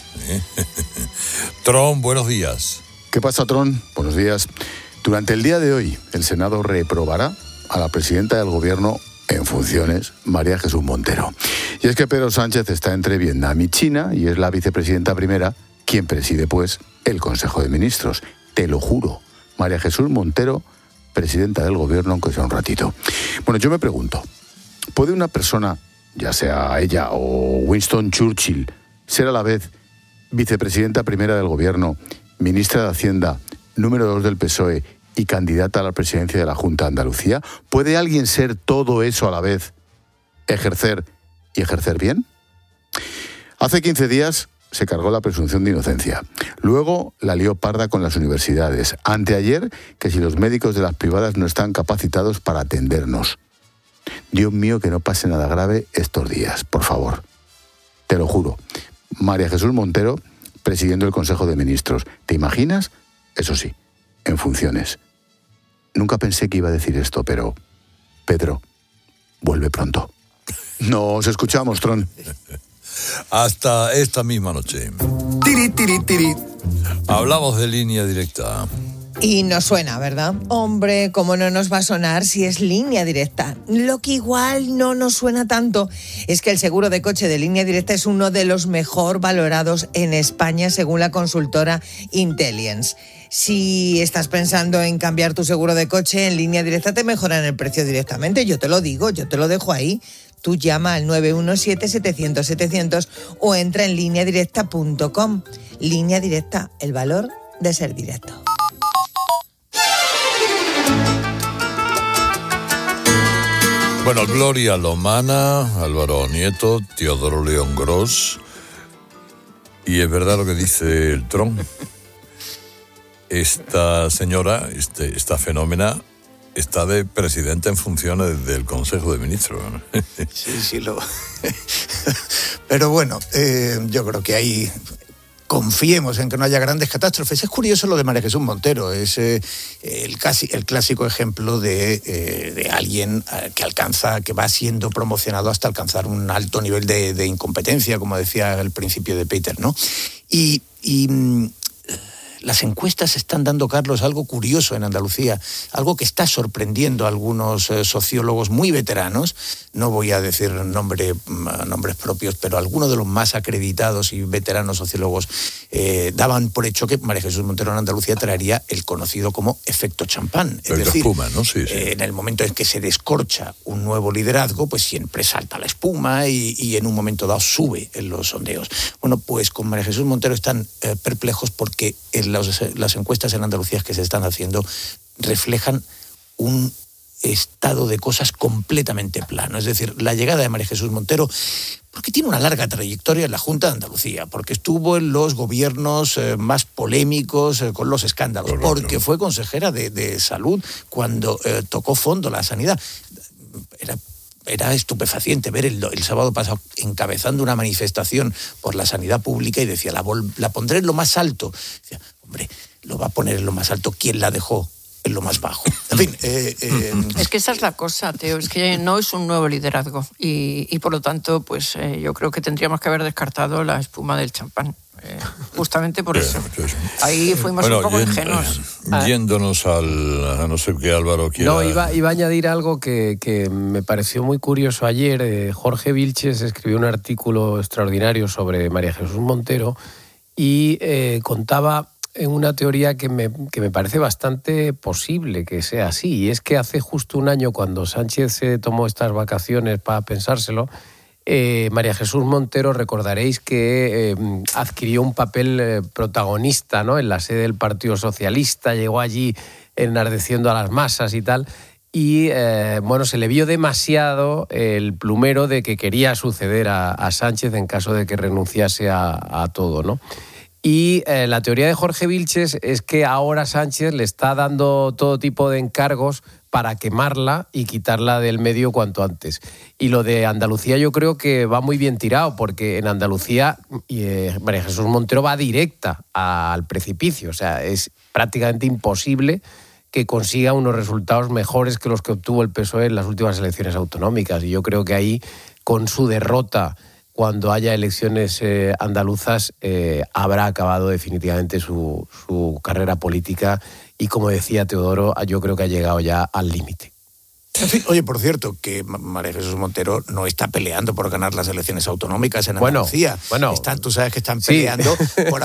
[SPEAKER 3] Tron, buenos días.
[SPEAKER 16] ¿Qué pasa, Tron? Buenos días. Durante el día de hoy, el Senado reprobará a la presidenta del gobierno en funciones, María Jesús Montero. Y es que Pedro Sánchez está entre Vietnam y China y es la vicepresidenta primera quien preside, pues, el Consejo de Ministros. Te lo juro. María Jesús Montero, presidenta del gobierno, aunque sea un ratito. Bueno, yo me pregunto, ¿puede una persona, ya sea ella o Winston Churchill, ser a la vez vicepresidenta primera del gobierno, ministra de Hacienda, número 2 del PSOE y candidata a la presidencia de la Junta de Andalucía? ¿Puede alguien ser todo eso a la vez, ejercer y ejercer bien? Hace 15 días se cargó la presunción de inocencia. Luego la lió parda con las universidades. Anteayer, que si los médicos de las privadas no están capacitados para atendernos. Dios mío, que no pase nada grave estos días, por favor. Te lo juro. María Jesús Montero, presidiendo el Consejo de Ministros. ¿Te imaginas? Eso sí, en funciones. Nunca pensé que iba a decir esto, pero Pedro, vuelve pronto. Nos escuchamos, Tron.
[SPEAKER 3] Hasta esta misma noche.
[SPEAKER 17] Tiri, tiri, tiri.
[SPEAKER 3] Hablamos de Línea Directa.
[SPEAKER 17] Y nos suena, ¿verdad? Hombre, ¿cómo no nos va a sonar si es Línea Directa? Lo que igual no nos suena tanto es que el seguro de coche de Línea Directa es uno de los mejor valorados en España, según la consultora Intellience. Si estás pensando en cambiar tu seguro de coche, en Línea Directa te mejoran el precio directamente. Yo te lo digo, yo te lo dejo ahí. Tú llama al 917-700-700 o entra en lineadirecta.com. Línea Directa, el valor de ser directo.
[SPEAKER 3] Bueno, Gloria Lomana, Álvaro Nieto, Teodoro León Gros. Y es verdad lo que dice el Tron. Esta señora, esta fenómena, está de presidenta en funciones del Consejo de Ministros.
[SPEAKER 17] Sí, pero bueno, yo creo que ahí confiemos en que no haya grandes catástrofes. Es curioso lo de María Jesús Montero, es el clásico ejemplo de alguien que va siendo promocionado hasta alcanzar un alto nivel de incompetencia, como decía al principio de Peter, ¿no? Y las encuestas están dando, Carlos, algo curioso en Andalucía, algo que está sorprendiendo a algunos sociólogos muy veteranos. No voy a decir nombres propios, pero algunos de los más acreditados y veteranos sociólogos daban por hecho que María Jesús Montero en Andalucía traería el conocido como efecto champán. Es decir,
[SPEAKER 3] espuma, ¿no? Sí.
[SPEAKER 17] En el momento en que se descorcha un nuevo liderazgo, pues siempre salta la espuma y en un momento dado sube en los sondeos. Bueno, pues con María Jesús Montero están perplejos porque las encuestas en Andalucía que se están haciendo reflejan un estado de cosas completamente plano. Es decir, la llegada de María Jesús Montero, porque tiene una larga trayectoria en la Junta de Andalucía, porque estuvo en los gobiernos más polémicos con los escándalos, porque fue consejera de Salud cuando tocó fondo la sanidad. era estupefaciente ver el sábado pasado encabezando una manifestación por la sanidad pública y decía, la pondré en lo más alto. Decía, hombre, lo va a poner en lo más alto, ¿quién la dejó en lo más bajo? En fin.
[SPEAKER 13] Es que esa es la cosa, Teo, es que no es un nuevo liderazgo y por lo tanto, pues yo creo que tendríamos que haber descartado la espuma del champán. Justamente por eso. Ahí fuimos un poco ingenuos.
[SPEAKER 3] Yéndonos a no ser que Álvaro quiera...
[SPEAKER 18] No, iba a añadir algo que me pareció muy curioso ayer. Jorge Vilches escribió un artículo extraordinario sobre María Jesús Montero y contaba en una teoría que me parece bastante posible que sea así, y es que hace justo un año, cuando Sánchez se tomó estas vacaciones para pensárselo, María Jesús Montero, recordaréis que adquirió un papel protagonista, ¿no?, en la sede del Partido Socialista, llegó allí enardeciendo a las masas y tal, y se le vio demasiado el plumero de que quería suceder a Sánchez en caso de que renunciase a todo, ¿no? Y la teoría de Jorge Vilches es que ahora Sánchez le está dando todo tipo de encargos para quemarla y quitarla del medio cuanto antes. Y lo de Andalucía yo creo que va muy bien tirado, porque en Andalucía María Jesús Montero va directa al precipicio. O sea, es prácticamente imposible que consiga unos resultados mejores que los que obtuvo el PSOE en las últimas elecciones autonómicas. Y yo creo que ahí, con su derrota, cuando haya elecciones andaluzas, habrá acabado definitivamente su carrera política y, como decía Teodoro, yo creo que ha llegado ya al límite.
[SPEAKER 17] En fin, oye, por cierto, que María Jesús Montero no está peleando por ganar las elecciones autonómicas en Andalucía. Tú sabes que están peleando por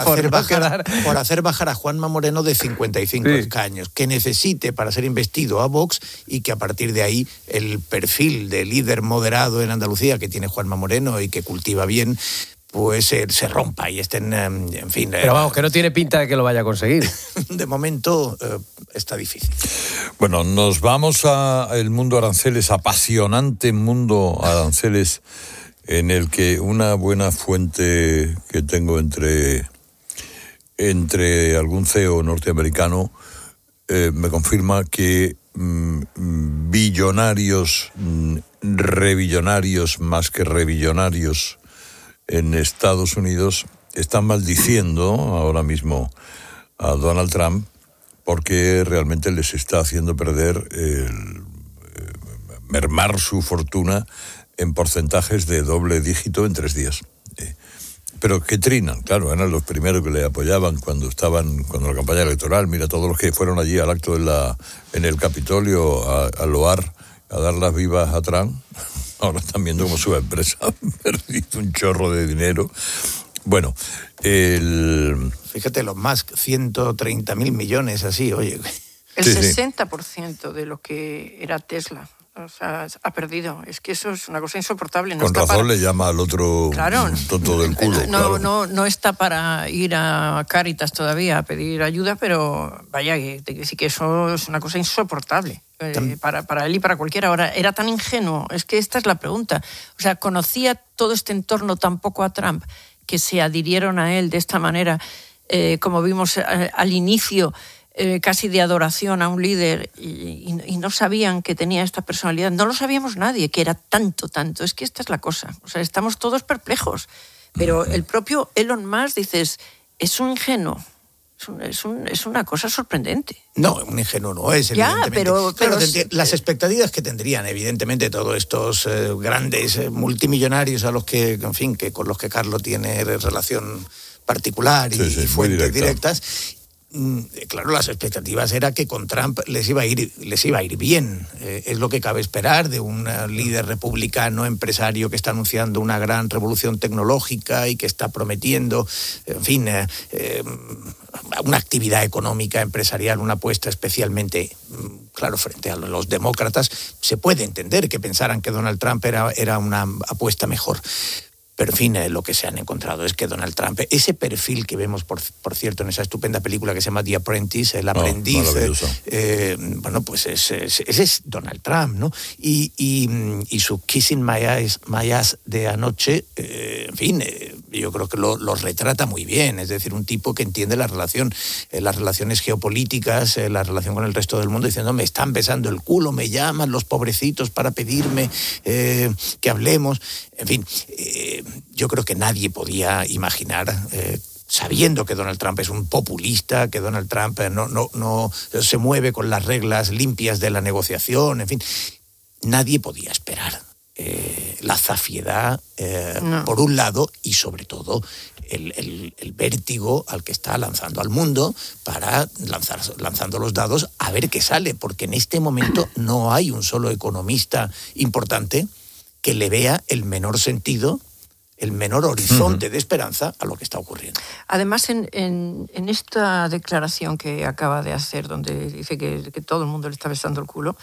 [SPEAKER 17] hacer bajar a Juanma Moreno de 55 escaños, que necesite para ser investido a Vox, y que a partir de ahí el perfil de líder moderado en Andalucía que tiene Juanma Moreno y que cultiva bien, pues se rompa y estén, en fin...
[SPEAKER 18] Pero vamos, que no tiene pinta de que lo vaya a conseguir.
[SPEAKER 17] De momento está difícil.
[SPEAKER 3] Bueno, nos vamos a el mundo aranceles, apasionante mundo aranceles, en el que una buena fuente que tengo entre algún CEO norteamericano me confirma que billonarios, rebillonarios más que rebillonarios en Estados Unidos están maldiciendo ahora mismo a Donald Trump porque realmente les está haciendo perder, mermar su fortuna en porcentajes de doble dígito en 3 días. Pero que trinan, claro, eran los primeros que le apoyaban cuando la campaña electoral. Mira, todos los que fueron allí al acto en el Capitolio a loar, a dar las vivas a Trump, ahora están viendo cómo su empresa ha perdido un chorro de dinero. Bueno,
[SPEAKER 17] Fíjate, Elon Musk, 130.000 millones, así, oye.
[SPEAKER 13] El 60% de lo que era Tesla, o sea, ha perdido. Es que eso es una cosa insoportable. No
[SPEAKER 3] con razón le llama al otro tonto del culo.
[SPEAKER 13] No está para ir a Cáritas todavía a pedir ayuda, pero vaya, sí que eso es una cosa insoportable. Para él y para cualquiera. Ahora, era tan ingenuo, es que esta es la pregunta. O sea, conocía todo este entorno tan poco a Trump que se adhirieron a él de esta manera, como vimos al inicio, casi de adoración a un líder, y no sabían que tenía esta personalidad. No lo sabíamos nadie, que era tanto. Es que esta es la cosa. O sea, estamos todos perplejos. Pero el propio Elon Musk, dices, es un ingenuo. Es una cosa sorprendente.
[SPEAKER 17] No, un ingenuo no es, evidentemente. Pero las expectativas que tendrían, evidentemente, todos estos grandes multimillonarios a los que, en fin, que con los que Carlos tiene relación particular y fuentes directas. Claro, las expectativas era que con Trump les iba a ir bien. Es lo que cabe esperar de un líder republicano, empresario, que está anunciando una gran revolución tecnológica y que está prometiendo, en fin, una actividad económica, empresarial, una apuesta especialmente, claro, frente a los demócratas. Se puede entender que pensaran que Donald Trump era una apuesta mejor. Pero, en fin, lo que se han encontrado es que Donald Trump, ese perfil que vemos, por cierto, en esa estupenda película que se llama The Apprentice, El Aprendiz, pues ese es Donald Trump, ¿no? Y su Kissing My Eyes de anoche, en fin, yo creo que lo retrata muy bien. Es decir, un tipo que entiende las relaciones geopolíticas, la relación con el resto del mundo, diciendo, me están besando el culo, me llaman los pobrecitos para pedirme que hablemos. En fin, yo creo que nadie podía imaginar, sabiendo que Donald Trump es un populista, que Donald Trump no se mueve con las reglas limpias de la negociación, en fin, nadie podía esperar la zafiedad, por un lado, y sobre todo el vértigo al que está lanzando al mundo para lanzando los dados a ver qué sale, porque en este momento no hay un solo economista importante que le vea el menor sentido, el menor horizonte de esperanza a lo que está ocurriendo.
[SPEAKER 13] Además, en esta declaración que acaba de hacer, donde dice que todo el mundo le está besando el culo,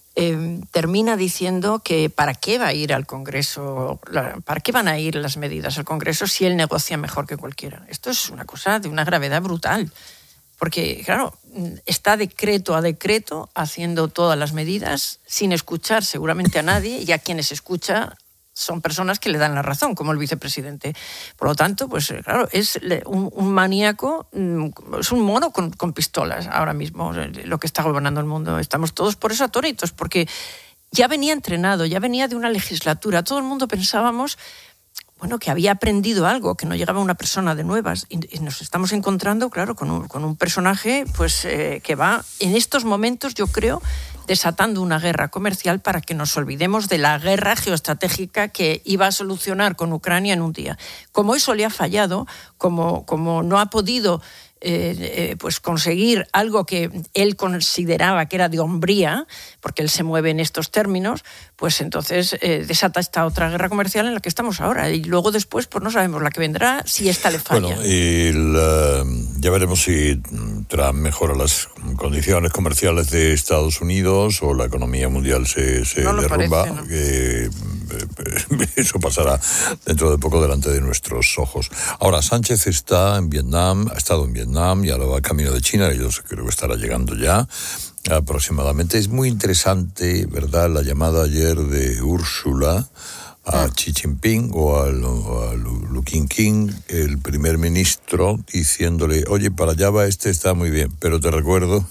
[SPEAKER 13] termina diciendo que para qué va a ir al Congreso, para qué van a ir las medidas al Congreso si él negocia mejor que cualquiera. Esto es una cosa de una gravedad brutal, porque, claro, está decreto a decreto haciendo todas las medidas sin escuchar seguramente a nadie, y a quienes escucha son personas que le dan la razón, como el vicepresidente. Por lo tanto, pues claro, es un maníaco, es un mono con pistolas ahora mismo, lo que está gobernando el mundo. Estamos todos por eso atónitos, porque ya venía entrenado, ya venía de una legislatura. Todo el mundo pensábamos, bueno, que había aprendido algo, que no llegaba una persona de nuevas. Y nos estamos encontrando, claro, con un personaje pues que va, en estos momentos, yo creo, desatando una guerra comercial para que nos olvidemos de la guerra geoestratégica que iba a solucionar con Ucrania en un día. Como eso le ha fallado, como no ha podido pues conseguir algo que él consideraba que era de hombría, porque él se mueve en estos términos, pues entonces desata esta otra guerra comercial en la que estamos ahora. Y luego después, pues no sabemos la que vendrá, si esta le falla.
[SPEAKER 3] Bueno, y ya veremos si Trump mejora las condiciones comerciales de Estados Unidos o la economía mundial se derrumba.
[SPEAKER 13] Parece, ¿no?
[SPEAKER 3] Que eso pasará dentro de poco delante de nuestros ojos. Ahora, Sánchez está en Vietnam, ha estado en Vietnam y ahora va camino de China, y yo creo que estará llegando ya aproximadamente. Es muy interesante, ¿verdad?, la llamada ayer de Úrsula a Xi Jinping o a Lu King, el primer ministro, diciéndole, oye, para allá va está muy bien, pero te recuerdo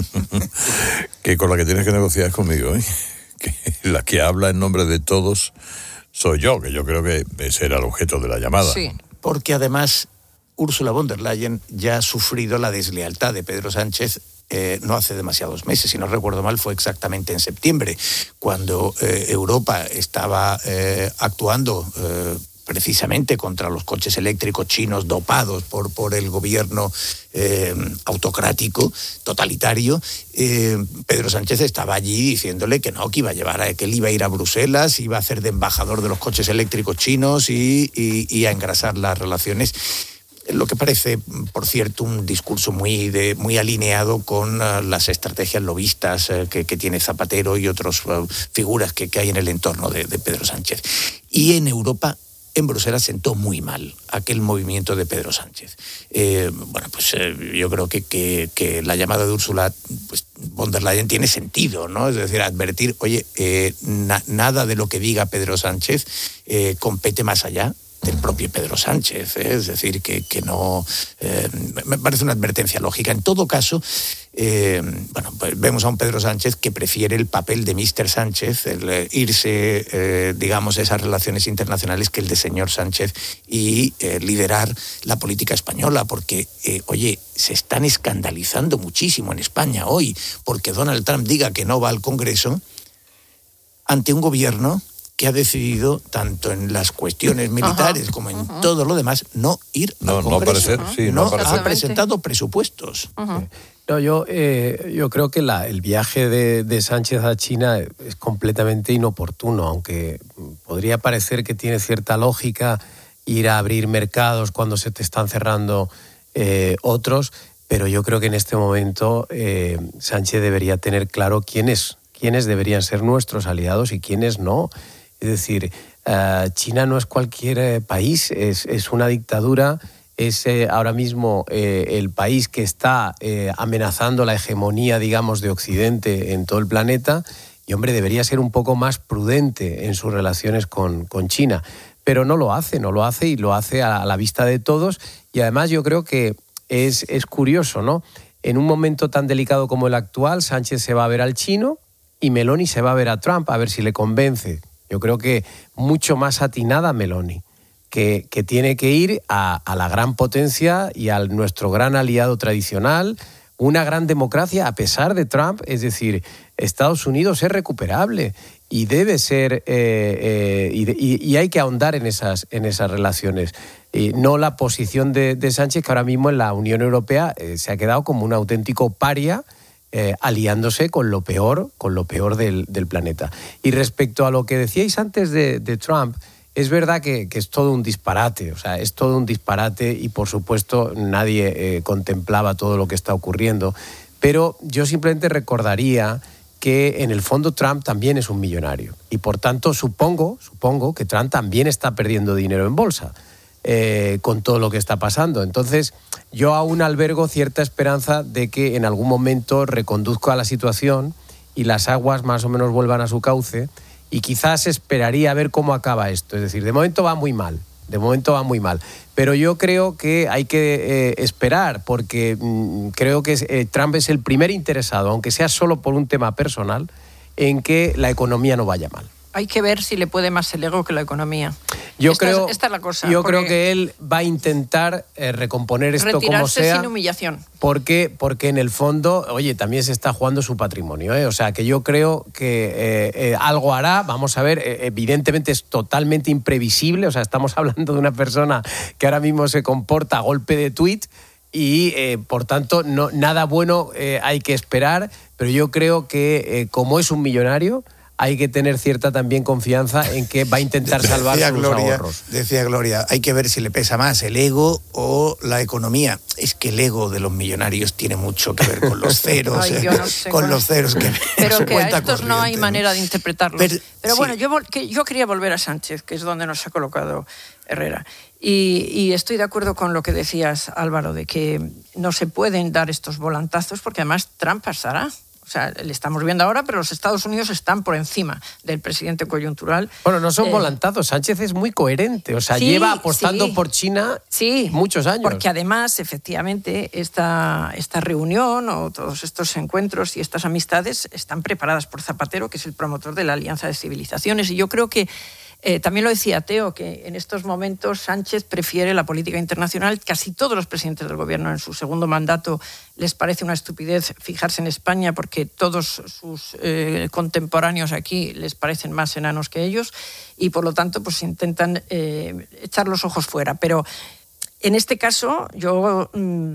[SPEAKER 3] que con la que tienes que negociar es conmigo, ¿eh? Que la que habla en nombre de todos soy yo, que yo creo que ese era el objeto de la llamada.
[SPEAKER 17] Sí, porque además Ursula von der Leyen ya ha sufrido la deslealtad de Pedro Sánchez no hace demasiados meses. Si no recuerdo mal, fue exactamente en septiembre, cuando Europa estaba actuando precisamente contra los coches eléctricos chinos dopados por el gobierno autocrático, totalitario. Pedro Sánchez estaba allí diciéndole que no, que iba a llevar, que él iba a ir a Bruselas, iba a hacer de embajador de los coches eléctricos chinos y a engrasar las relaciones. Lo que parece, por cierto, un discurso muy alineado con las estrategias lobistas que tiene Zapatero y otras figuras que hay en el entorno de Pedro Sánchez. Y en Europa, en Bruselas, sentó muy mal aquel movimiento de Pedro Sánchez. Yo creo que la llamada de Úrsula von der Leyen tiene sentido, ¿no? Es decir, advertir, oye, nada de lo que diga Pedro Sánchez compete más allá del propio Pedro Sánchez, es decir, que no... me parece una advertencia lógica. En todo caso, pues vemos a un Pedro Sánchez que prefiere el papel de Mr. Sánchez, el irse, digamos, a esas relaciones internacionales, que el de señor Sánchez, y liderar la política española, porque, se están escandalizando muchísimo en España hoy porque Donald Trump diga que no va al Congreso ante un gobierno que ha decidido, tanto en las cuestiones militares como en todo lo demás, no ir al Congreso. No ha presentado presupuestos.
[SPEAKER 18] No, yo creo que el viaje de Sánchez a China es completamente inoportuno, aunque podría parecer que tiene cierta lógica ir a abrir mercados cuando se te están cerrando otros, pero yo creo que en este momento Sánchez debería tener claro quiénes deberían ser nuestros aliados y quiénes no. Es decir, China no es cualquier país, es una dictadura, es ahora mismo el país que está amenazando la hegemonía, digamos, de Occidente en todo el planeta, y, hombre, debería ser un poco más prudente en sus relaciones con China. pero no lo hace y lo hace a la vista de todos. Y además yo creo que es curioso, ¿no? En un momento tan delicado como el actual, Sánchez se va a ver al chino y Meloni se va a ver a Trump a ver si le convence. Yo creo que mucho más atinada Meloni, que tiene que ir a la gran potencia y a nuestro gran aliado tradicional, una gran democracia a pesar de Trump. Es decir, Estados Unidos es recuperable y debe ser, y hay que ahondar en esas relaciones. No la posición de Sánchez, que ahora mismo en la Unión Europea se ha quedado como un auténtico paria, aliándose con lo peor del planeta. Y respecto a lo que decíais antes de Trump, es verdad que es todo un disparate, o sea, es todo un disparate y por supuesto nadie contemplaba todo lo que está ocurriendo, pero yo simplemente recordaría que en el fondo Trump también es un millonario y por tanto supongo que Trump también está perdiendo dinero en bolsa con todo lo que está pasando. Entonces yo aún albergo cierta esperanza de que en algún momento reconduzca la situación y las aguas más o menos vuelvan a su cauce y quizás esperaría a ver cómo acaba esto. Es decir, de momento va muy mal, pero yo creo que hay que esperar porque creo que Trump es el primer interesado, aunque sea solo por un tema personal, en que la economía no vaya mal.
[SPEAKER 13] Hay que ver si le puede más el ego que la economía. Esta es la cosa.
[SPEAKER 18] Yo creo que él va a intentar recomponer esto como sea.
[SPEAKER 13] Retirarse sin humillación.
[SPEAKER 18] Porque en el fondo, oye, también se está jugando su patrimonio, ¿eh? O sea, que yo creo que algo hará. Vamos a ver, evidentemente es totalmente imprevisible. O sea, estamos hablando de una persona que ahora mismo se comporta a golpe de tuit y, por tanto, nada bueno hay que esperar. Pero yo creo que, como es un millonario, hay que tener cierta también confianza en que va a intentar salvar sus ahorros.
[SPEAKER 17] Decía Gloria, hay que ver si le pesa más el ego o la economía. Es que el ego de los millonarios tiene mucho que ver con los ceros,
[SPEAKER 13] Ay, yo no sé,
[SPEAKER 17] con los ceros que
[SPEAKER 13] pero que a estos
[SPEAKER 17] corriente,
[SPEAKER 13] no hay manera de interpretarlos. Pero bueno,
[SPEAKER 17] sí.
[SPEAKER 13] yo quería volver a Sánchez, que es donde nos ha colocado Herrera. Y estoy de acuerdo con lo que decías, Álvaro, de que no se pueden dar estos volantazos porque además Trump pasará. O sea, le estamos viendo ahora, pero los Estados Unidos están por encima del presidente coyuntural.
[SPEAKER 18] Bueno, no son volantazos. Sánchez es muy coherente. O sea, lleva apostando por China muchos años.
[SPEAKER 13] Porque además, efectivamente, esta reunión o todos estos encuentros y estas amistades están preparadas por Zapatero, que es el promotor de la Alianza de Civilizaciones. Y yo creo que también lo decía Teo, que en estos momentos Sánchez prefiere la política internacional. Casi todos los presidentes del gobierno en su segundo mandato les parece una estupidez fijarse en España porque todos sus contemporáneos aquí les parecen más enanos que ellos y por lo tanto pues intentan echar los ojos fuera. Pero en este caso yo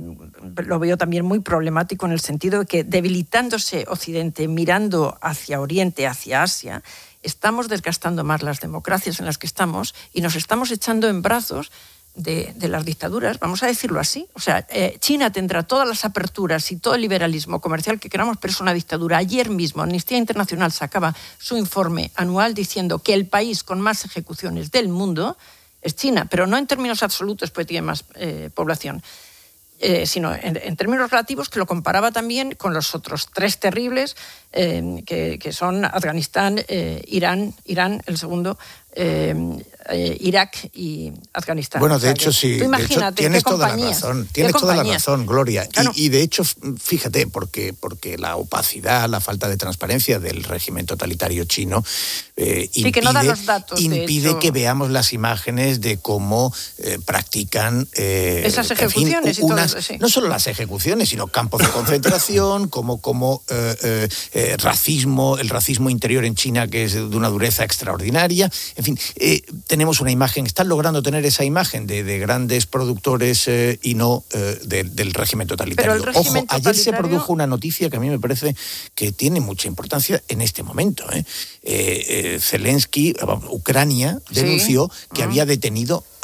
[SPEAKER 13] lo veo también muy problemático en el sentido de que debilitándose Occidente, mirando hacia Oriente, hacia Asia, estamos desgastando más las democracias en las que estamos y nos estamos echando en brazos de las dictaduras, vamos a decirlo así. O sea, China tendrá todas las aperturas y todo el liberalismo comercial que queramos, pero es una dictadura. Ayer mismo Amnistía Internacional sacaba su informe anual diciendo que el país con más ejecuciones del mundo es China, pero no en términos absolutos porque tiene más población, sino en términos relativos, que lo comparaba también con los otros tres terribles que son Afganistán, Irán, el segundo, Irak y Afganistán.
[SPEAKER 17] Bueno, de hecho, sí.
[SPEAKER 13] Imagínate,
[SPEAKER 17] tienes toda la razón. Tienes toda la razón, Gloria. Claro. Y de hecho, fíjate, porque la opacidad, la falta de transparencia del régimen totalitario chino impide,
[SPEAKER 13] que no da los datos,
[SPEAKER 17] impide que veamos las imágenes de cómo practican
[SPEAKER 13] esas ejecuciones y todo eso, sí.
[SPEAKER 17] No solo las ejecuciones, sino campos de concentración, como racismo, el racismo interior en China, que es de una dureza extraordinaria. En fin, tenemos una imagen, están logrando tener esa imagen de grandes productores y no del régimen totalitario.
[SPEAKER 13] Pero el régimen
[SPEAKER 17] ayer se produjo una noticia que a mí me parece que tiene mucha importancia en este momento. Zelensky, Ucrania, denunció que había detenido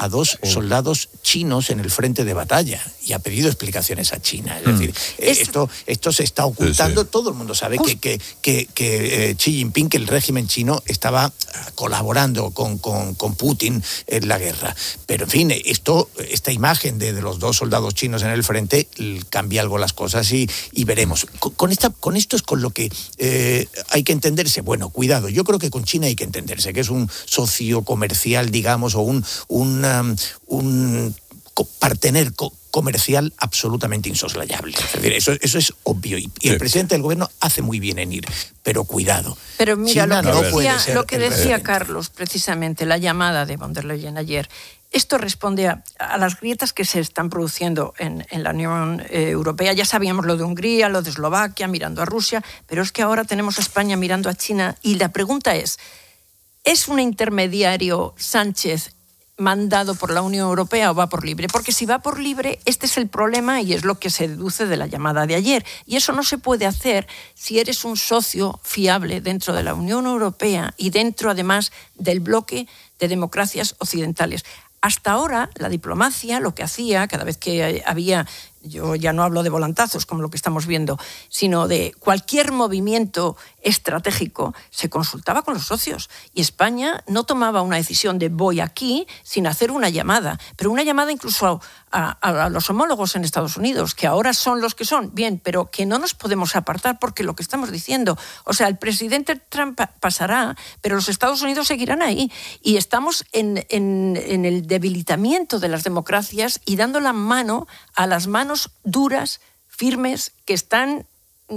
[SPEAKER 17] a 2 soldados chinos en el frente de batalla y ha pedido explicaciones a China. Es decir, esto se está ocultando. Todo el mundo sabe que Xi Jinping, que el régimen chino estaba colaborando con Putin en la guerra. Pero en fin, esta imagen de los 2 soldados chinos en el frente cambia algo las cosas y veremos. Con esto es con lo que hay que entenderse. Bueno, cuidado, yo creo que con China hay que entenderse, que es un socio comercial, digamos, o un partener comercial absolutamente insoslayable. Es decir, eso es obvio y el presidente del gobierno hace muy bien en ir, pero cuidado.
[SPEAKER 13] Pero mira,
[SPEAKER 17] China
[SPEAKER 13] lo que decía Carlos, precisamente, la llamada de von der Leyen ayer, esto responde a las grietas que se están produciendo en la Unión Europea. Ya sabíamos lo de Hungría, lo de Eslovaquia, mirando a Rusia, pero es que ahora tenemos a España mirando a China y la pregunta ¿es un intermediario Sánchez mandado por la Unión Europea o va por libre? Porque si va por libre, este es el problema y es lo que se deduce de la llamada de ayer. Y eso no se puede hacer si eres un socio fiable dentro de la Unión Europea y dentro, además, del bloque de democracias occidentales. Hasta ahora, la diplomacia lo que hacía, cada vez que había, yo ya no hablo de volantazos como lo que estamos viendo, sino de cualquier movimiento estratégico, se consultaba con los socios. Y España no tomaba una decisión de voy aquí sin hacer una llamada, pero una llamada incluso a los homólogos en Estados Unidos, que ahora son los que son, bien, pero que no nos podemos apartar porque lo que estamos diciendo, o sea, el presidente Trump pasará, pero los Estados Unidos seguirán ahí. Y estamos en el debilitamiento de las democracias y dando la mano a las manos duras, firmes, que están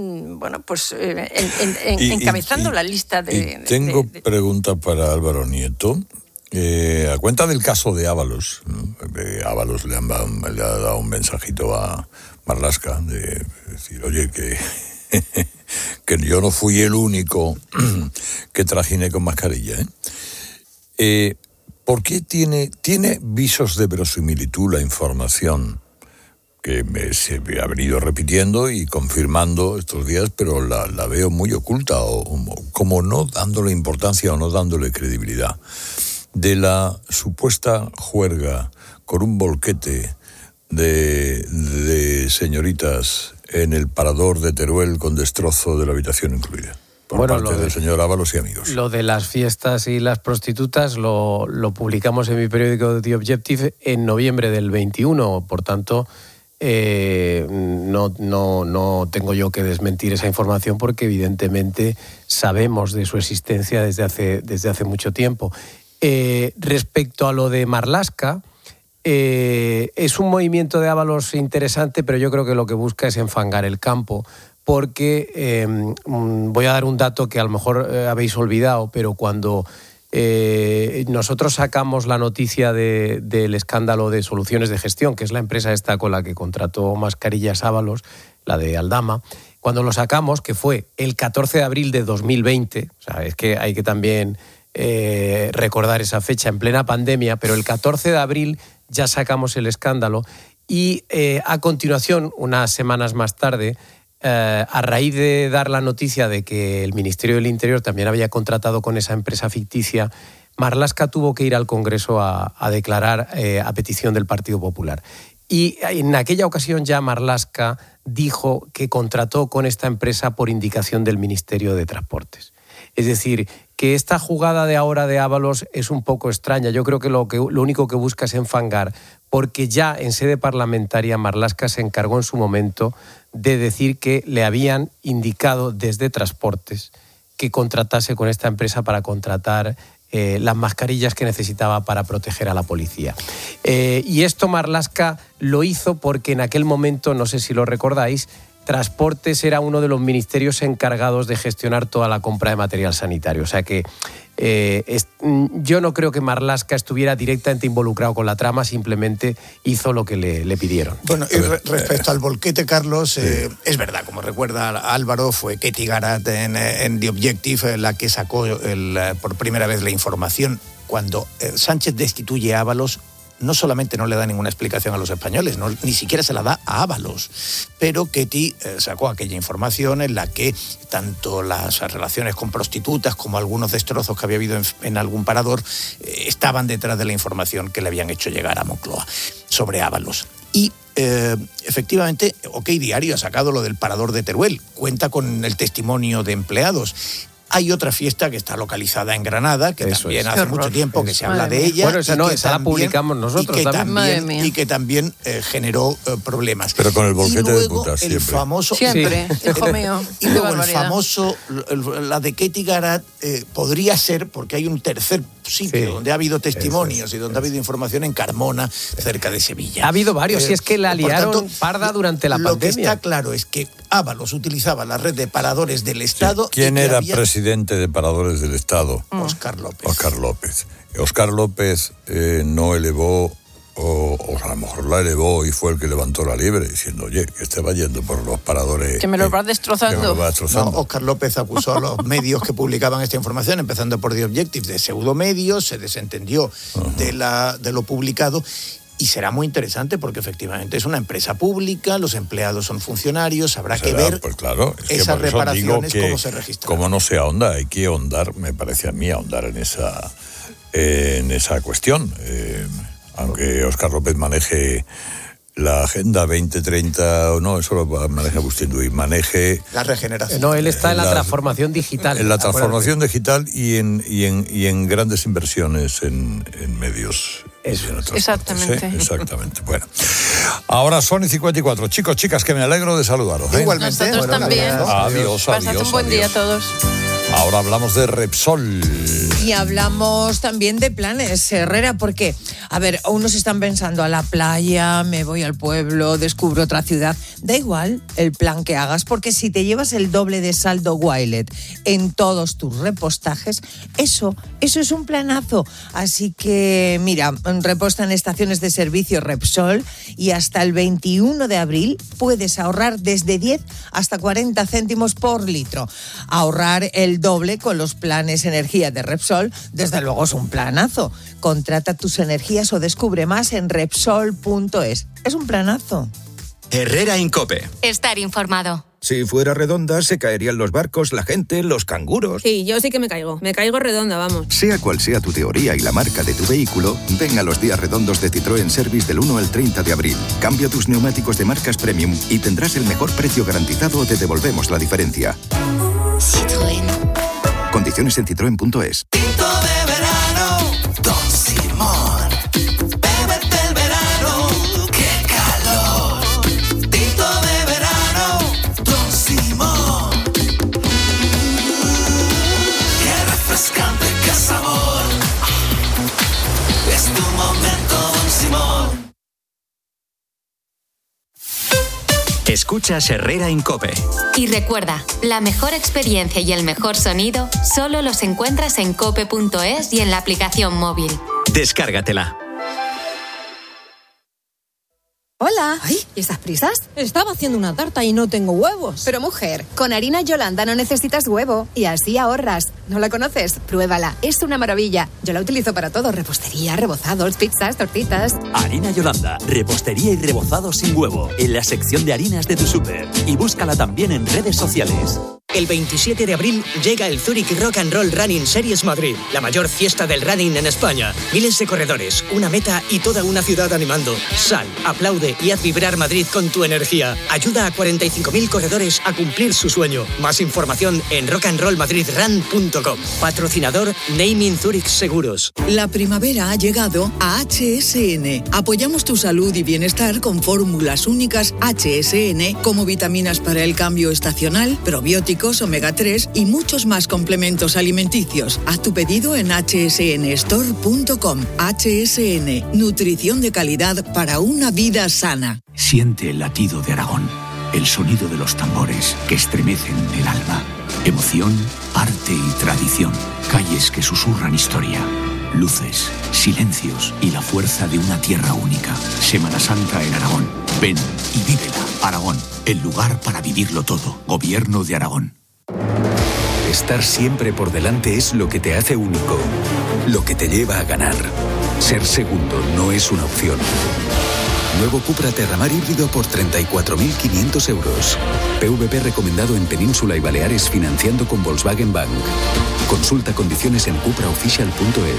[SPEAKER 13] encabezando la lista de...
[SPEAKER 3] Tengo pregunta para Álvaro Nieto. A cuenta del caso de Ábalos, ¿no? Ábalos le ha dado un mensajito a Marlaska de decir, oye, que yo no fui el único que trajiné con mascarilla, ¿por qué tiene visos de verosimilitud la información que se ha venido repitiendo y confirmando estos días, pero la veo muy oculta o como no dándole importancia o no dándole credibilidad, de la supuesta juerga con un bolquete de señoritas en el parador de Teruel con destrozo de la habitación incluida? Por parte del señor Ábalos y amigos.
[SPEAKER 18] Lo de las fiestas y las prostitutas lo publicamos en mi periódico The Objective en noviembre del 21, por tanto no tengo yo que desmentir esa información porque evidentemente sabemos de su existencia desde hace mucho tiempo. Respecto a lo de Marlaska, es un movimiento de Ábalos interesante, pero yo creo que lo que busca es enfangar el campo, porque voy a dar un dato que a lo mejor habéis olvidado, pero cuando nosotros sacamos la noticia del escándalo de Soluciones de Gestión, que es la empresa esta con la que contrató mascarillas Ábalos, la de Aldama, cuando lo sacamos, que fue el 14 de abril de 2020, o sea, es que hay que también recordar esa fecha en plena pandemia, pero el 14 de abril ya sacamos el escándalo y a continuación, unas semanas más tarde, a raíz de dar la noticia de que el Ministerio del Interior también había contratado con esa empresa ficticia, Marlaska tuvo que ir al Congreso a declarar a petición del Partido Popular. Y en aquella ocasión ya Marlaska dijo que contrató con esta empresa por indicación del Ministerio de Transportes. Es decir, que esta jugada de ahora de Ábalos es un poco extraña. Yo creo que lo único que busca es enfangar, porque ya en sede parlamentaria Marlaska se encargó en su momento de decir que le habían indicado desde Transportes que contratase con esta empresa para contratar las mascarillas que necesitaba para proteger a la policía. Y esto Marlaska lo hizo porque en aquel momento, no sé si lo recordáis, Transportes era uno de los ministerios encargados de gestionar toda la compra de material sanitario. O sea que yo no creo que Marlaska estuviera directamente involucrado con la trama, simplemente hizo lo que le pidieron.
[SPEAKER 17] Bueno, y respecto al bolquete, Carlos, es verdad, como recuerda Álvaro, fue Katy Garat en The Objective la que sacó por primera vez la información. Cuando Sánchez destituye a Ábalos, no solamente no le da ninguna explicación a los españoles, ni siquiera se la da a Ábalos, pero Katy sacó aquella información en la que tanto las relaciones con prostitutas como algunos destrozos que había habido en algún parador estaban detrás de la información que le habían hecho llegar a Moncloa sobre Ábalos. Y efectivamente, OK Diario ha sacado lo del parador de Teruel, cuenta con el testimonio de empleados. Hay otra fiesta que está localizada en Granada, que también hace mucho tiempo que se habla de ella.
[SPEAKER 18] Bueno, esa no, esa la publicamos nosotros
[SPEAKER 17] también. Y que también generó problemas.
[SPEAKER 3] Pero con el bolquete de putas,
[SPEAKER 17] el
[SPEAKER 3] siempre.
[SPEAKER 17] Famoso,
[SPEAKER 13] siempre, hijo mío.
[SPEAKER 17] Y luego el famoso, la de Ketty Garat, podría ser, porque hay un tercer sitio donde ha habido testimonios y donde ha habido información en Carmona, cerca de Sevilla.
[SPEAKER 18] Ha habido varios, y es que la liaron parda durante la pandemia.
[SPEAKER 17] Lo que está claro es que Ábalos utilizaba la red de paradores del Estado.
[SPEAKER 3] ¿Quién era presidente de Paradores del Estado?
[SPEAKER 17] Óscar López.
[SPEAKER 3] Óscar López no elevó, o a lo mejor la elevó y fue el que levantó la liebre, diciendo, oye, que este va yendo por los paradores.
[SPEAKER 13] Que me los vas destrozando.
[SPEAKER 17] No, Óscar López acusó a los medios que publicaban esta información, empezando por The Objective, de pseudomedios, se desentendió de lo publicado. Y será muy interesante porque efectivamente es una empresa pública, los empleados son funcionarios, habrá que ver
[SPEAKER 3] pues claro,
[SPEAKER 17] esas reparaciones, cómo se registran.
[SPEAKER 3] Como no se ahonda, hay que ahondar, me parece a mí, ahondar en esa cuestión. Aunque Óscar López maneje la Agenda 2030, o no, eso lo maneja Agustín Duy, maneje...
[SPEAKER 17] La regeneración.
[SPEAKER 18] No, él está en la transformación digital.
[SPEAKER 3] En la transformación digital y en grandes inversiones en medios.
[SPEAKER 13] Exactamente.
[SPEAKER 3] Exactamente. Bueno, ahora son y 54. Chicos, chicas, que me alegro de saludaros.
[SPEAKER 17] Igualmente.
[SPEAKER 13] Nosotros también.
[SPEAKER 3] Adiós.
[SPEAKER 13] Pasad un buen día a todos.
[SPEAKER 3] Ahora hablamos de Repsol.
[SPEAKER 19] Y hablamos también de planes, Herrera, porque, a ver, unos están pensando a la playa, me voy al pueblo, descubro otra ciudad. Da igual el plan que hagas, porque si te llevas el doble de saldo Wilet en todos tus repostajes, eso es un planazo. Así que, mira, reposta en estaciones de servicio Repsol y hasta el 21 de abril puedes ahorrar desde 10 hasta 40 céntimos por litro. Ahorrar el doble con los planes energía de Repsol, desde luego es un planazo. Contrata tus energías o descubre más en Repsol.es. Es un planazo.
[SPEAKER 1] Herrera Incope.
[SPEAKER 2] Estar informado.
[SPEAKER 20] Si fuera redonda, se caerían los barcos, la gente, los canguros.
[SPEAKER 21] Sí, yo sí que me caigo. Me caigo redonda, vamos.
[SPEAKER 22] Sea cual sea tu teoría y la marca de tu vehículo, ven a los días redondos de Citroën Service del 1 al 30 de abril. Cambia tus neumáticos de marcas premium y tendrás el mejor precio garantizado o te devolvemos la diferencia.
[SPEAKER 2] Citroën.
[SPEAKER 22] Condiciones en citroen.es.
[SPEAKER 23] Tinto de verano, Don Simón. Bébete el verano, qué calor. Tinto de verano, Don Simón. Qué refrescante, qué sabor. Es tu momento, Don Simón.
[SPEAKER 1] Escuchas Herrera Incope.
[SPEAKER 2] Y recuerda, la mejor experiencia y el mejor sonido solo los encuentras en cope.es y en la aplicación móvil.
[SPEAKER 1] Descárgatela.
[SPEAKER 21] Hola. Ay, ¿y estas prisas? Estaba haciendo una tarta y no tengo huevos.
[SPEAKER 25] Pero mujer, con harina Yolanda no necesitas huevo y así ahorras. ¿No la conoces? Pruébala, es una maravilla. Yo la utilizo para todo, repostería, rebozados, pizzas, tortitas.
[SPEAKER 26] Harina Yolanda, repostería y rebozados sin huevo, en la sección de harinas de tu súper. Y búscala también en redes sociales.
[SPEAKER 28] El 27 de abril llega el Zurich Rock and Roll Running Series Madrid, la mayor fiesta del running en España. Miles de corredores, una meta y toda una ciudad animando. Sal, aplaude y haz vibrar Madrid con tu energía. Ayuda a 45.000 corredores a cumplir su sueño. Más información en rockandrollmadridrun.com. Patrocinador Naming Zurich Seguros.
[SPEAKER 29] La primavera ha llegado a HSN. Apoyamos tu salud y bienestar con fórmulas únicas HSN, como vitaminas para el cambio estacional, probióticos, omega 3 y muchos más complementos alimenticios. Haz tu pedido en hsnstore.com. HSN, nutrición de calidad para una vida sana.
[SPEAKER 15] Siente el latido de Aragón, el sonido de los tambores que estremecen el alma. Emoción, arte y tradición. Calles que susurran historia. Luces, silencios y la fuerza de una tierra única. Semana Santa en Aragón. Ven y vívela. Aragón, el lugar para vivirlo todo. Gobierno de Aragón.
[SPEAKER 30] Estar siempre por delante es lo que te hace único, lo que te lleva a ganar. Ser segundo no es una opción. Nuevo Cupra Terramar híbrido por 34.500 euros. PVP recomendado en Península y Baleares financiando con Volkswagen Bank. Consulta condiciones en cupraofficial.es.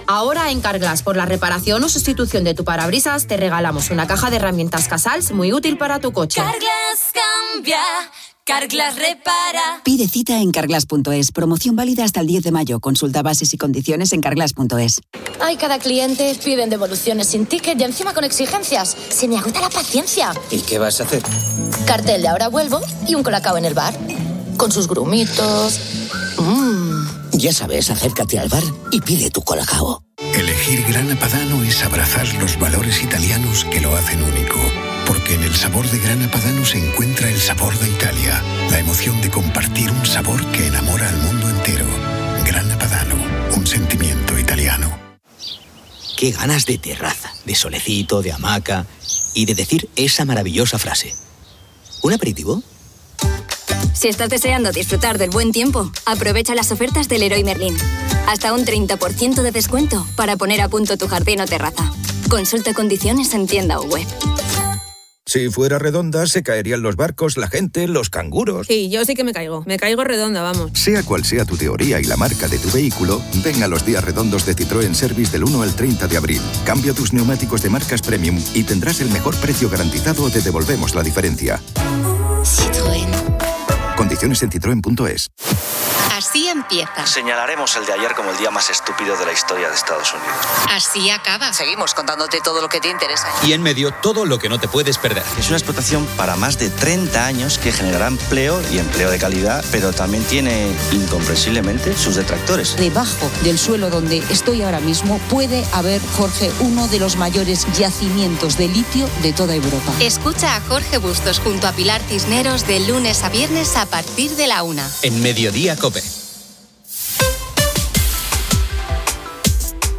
[SPEAKER 4] Ahora en Carglass, por la reparación o sustitución de tu parabrisas, te regalamos una caja de herramientas Casals muy útil para tu coche.
[SPEAKER 6] Carglass cambia, Carglass repara.
[SPEAKER 7] Pide cita en carglass.es. Promoción válida hasta el 10 de mayo. Consulta bases y condiciones en carglass.es.
[SPEAKER 4] Ay, cada cliente piden devoluciones sin ticket y encima con exigencias. Se me agota la paciencia.
[SPEAKER 8] ¿Y qué vas a hacer?
[SPEAKER 4] Cartel de ahora vuelvo y un colacao en el bar. Con sus grumitos.
[SPEAKER 8] Ya sabes, acércate al bar y pide tu colacao.
[SPEAKER 15] Elegir Grana Padano es abrazar los valores italianos que lo hacen único. Porque en el sabor de Grana Padano se encuentra el sabor de Italia. La emoción de compartir un sabor que enamora al mundo entero. Grana Padano, un sentimiento italiano.
[SPEAKER 9] Qué ganas de terraza, de solecito, de hamaca y de decir esa maravillosa frase. ¿Un aperitivo?
[SPEAKER 11] Si estás deseando disfrutar del buen tiempo, aprovecha las ofertas del Leroy Merlin. Hasta un 30% de descuento para poner a punto tu jardín o terraza. Consulta condiciones en tienda o web.
[SPEAKER 20] Si fuera redonda, se caerían los barcos, la gente, los canguros.
[SPEAKER 21] Sí, yo sí que me caigo redonda, vamos.
[SPEAKER 22] Sea cual sea tu teoría y la marca de tu vehículo, ven a los días redondos de Citroën Service del 1 al 30 de abril. Cambia tus neumáticos de marcas premium y tendrás el mejor precio garantizado o te devolvemos la diferencia.
[SPEAKER 2] Citroën.
[SPEAKER 22] Condiciones en citroen.es.
[SPEAKER 2] Así empieza.
[SPEAKER 12] Señalaremos el de ayer como el día más estúpido de la historia de Estados Unidos.
[SPEAKER 2] Así acaba.
[SPEAKER 4] Seguimos contándote todo lo que te interesa.
[SPEAKER 1] Y en medio, todo lo que no te puedes perder.
[SPEAKER 12] Es una explotación para más de 30 años que generará empleo y empleo de calidad, pero también tiene, incomprensiblemente, sus detractores.
[SPEAKER 14] Debajo del suelo donde estoy ahora mismo puede haber, Jorge, uno de los mayores yacimientos de litio de toda Europa.
[SPEAKER 2] Escucha a Jorge Bustos junto a Pilar Cisneros de lunes a viernes a partir de la 1.
[SPEAKER 1] En Mediodía COPE.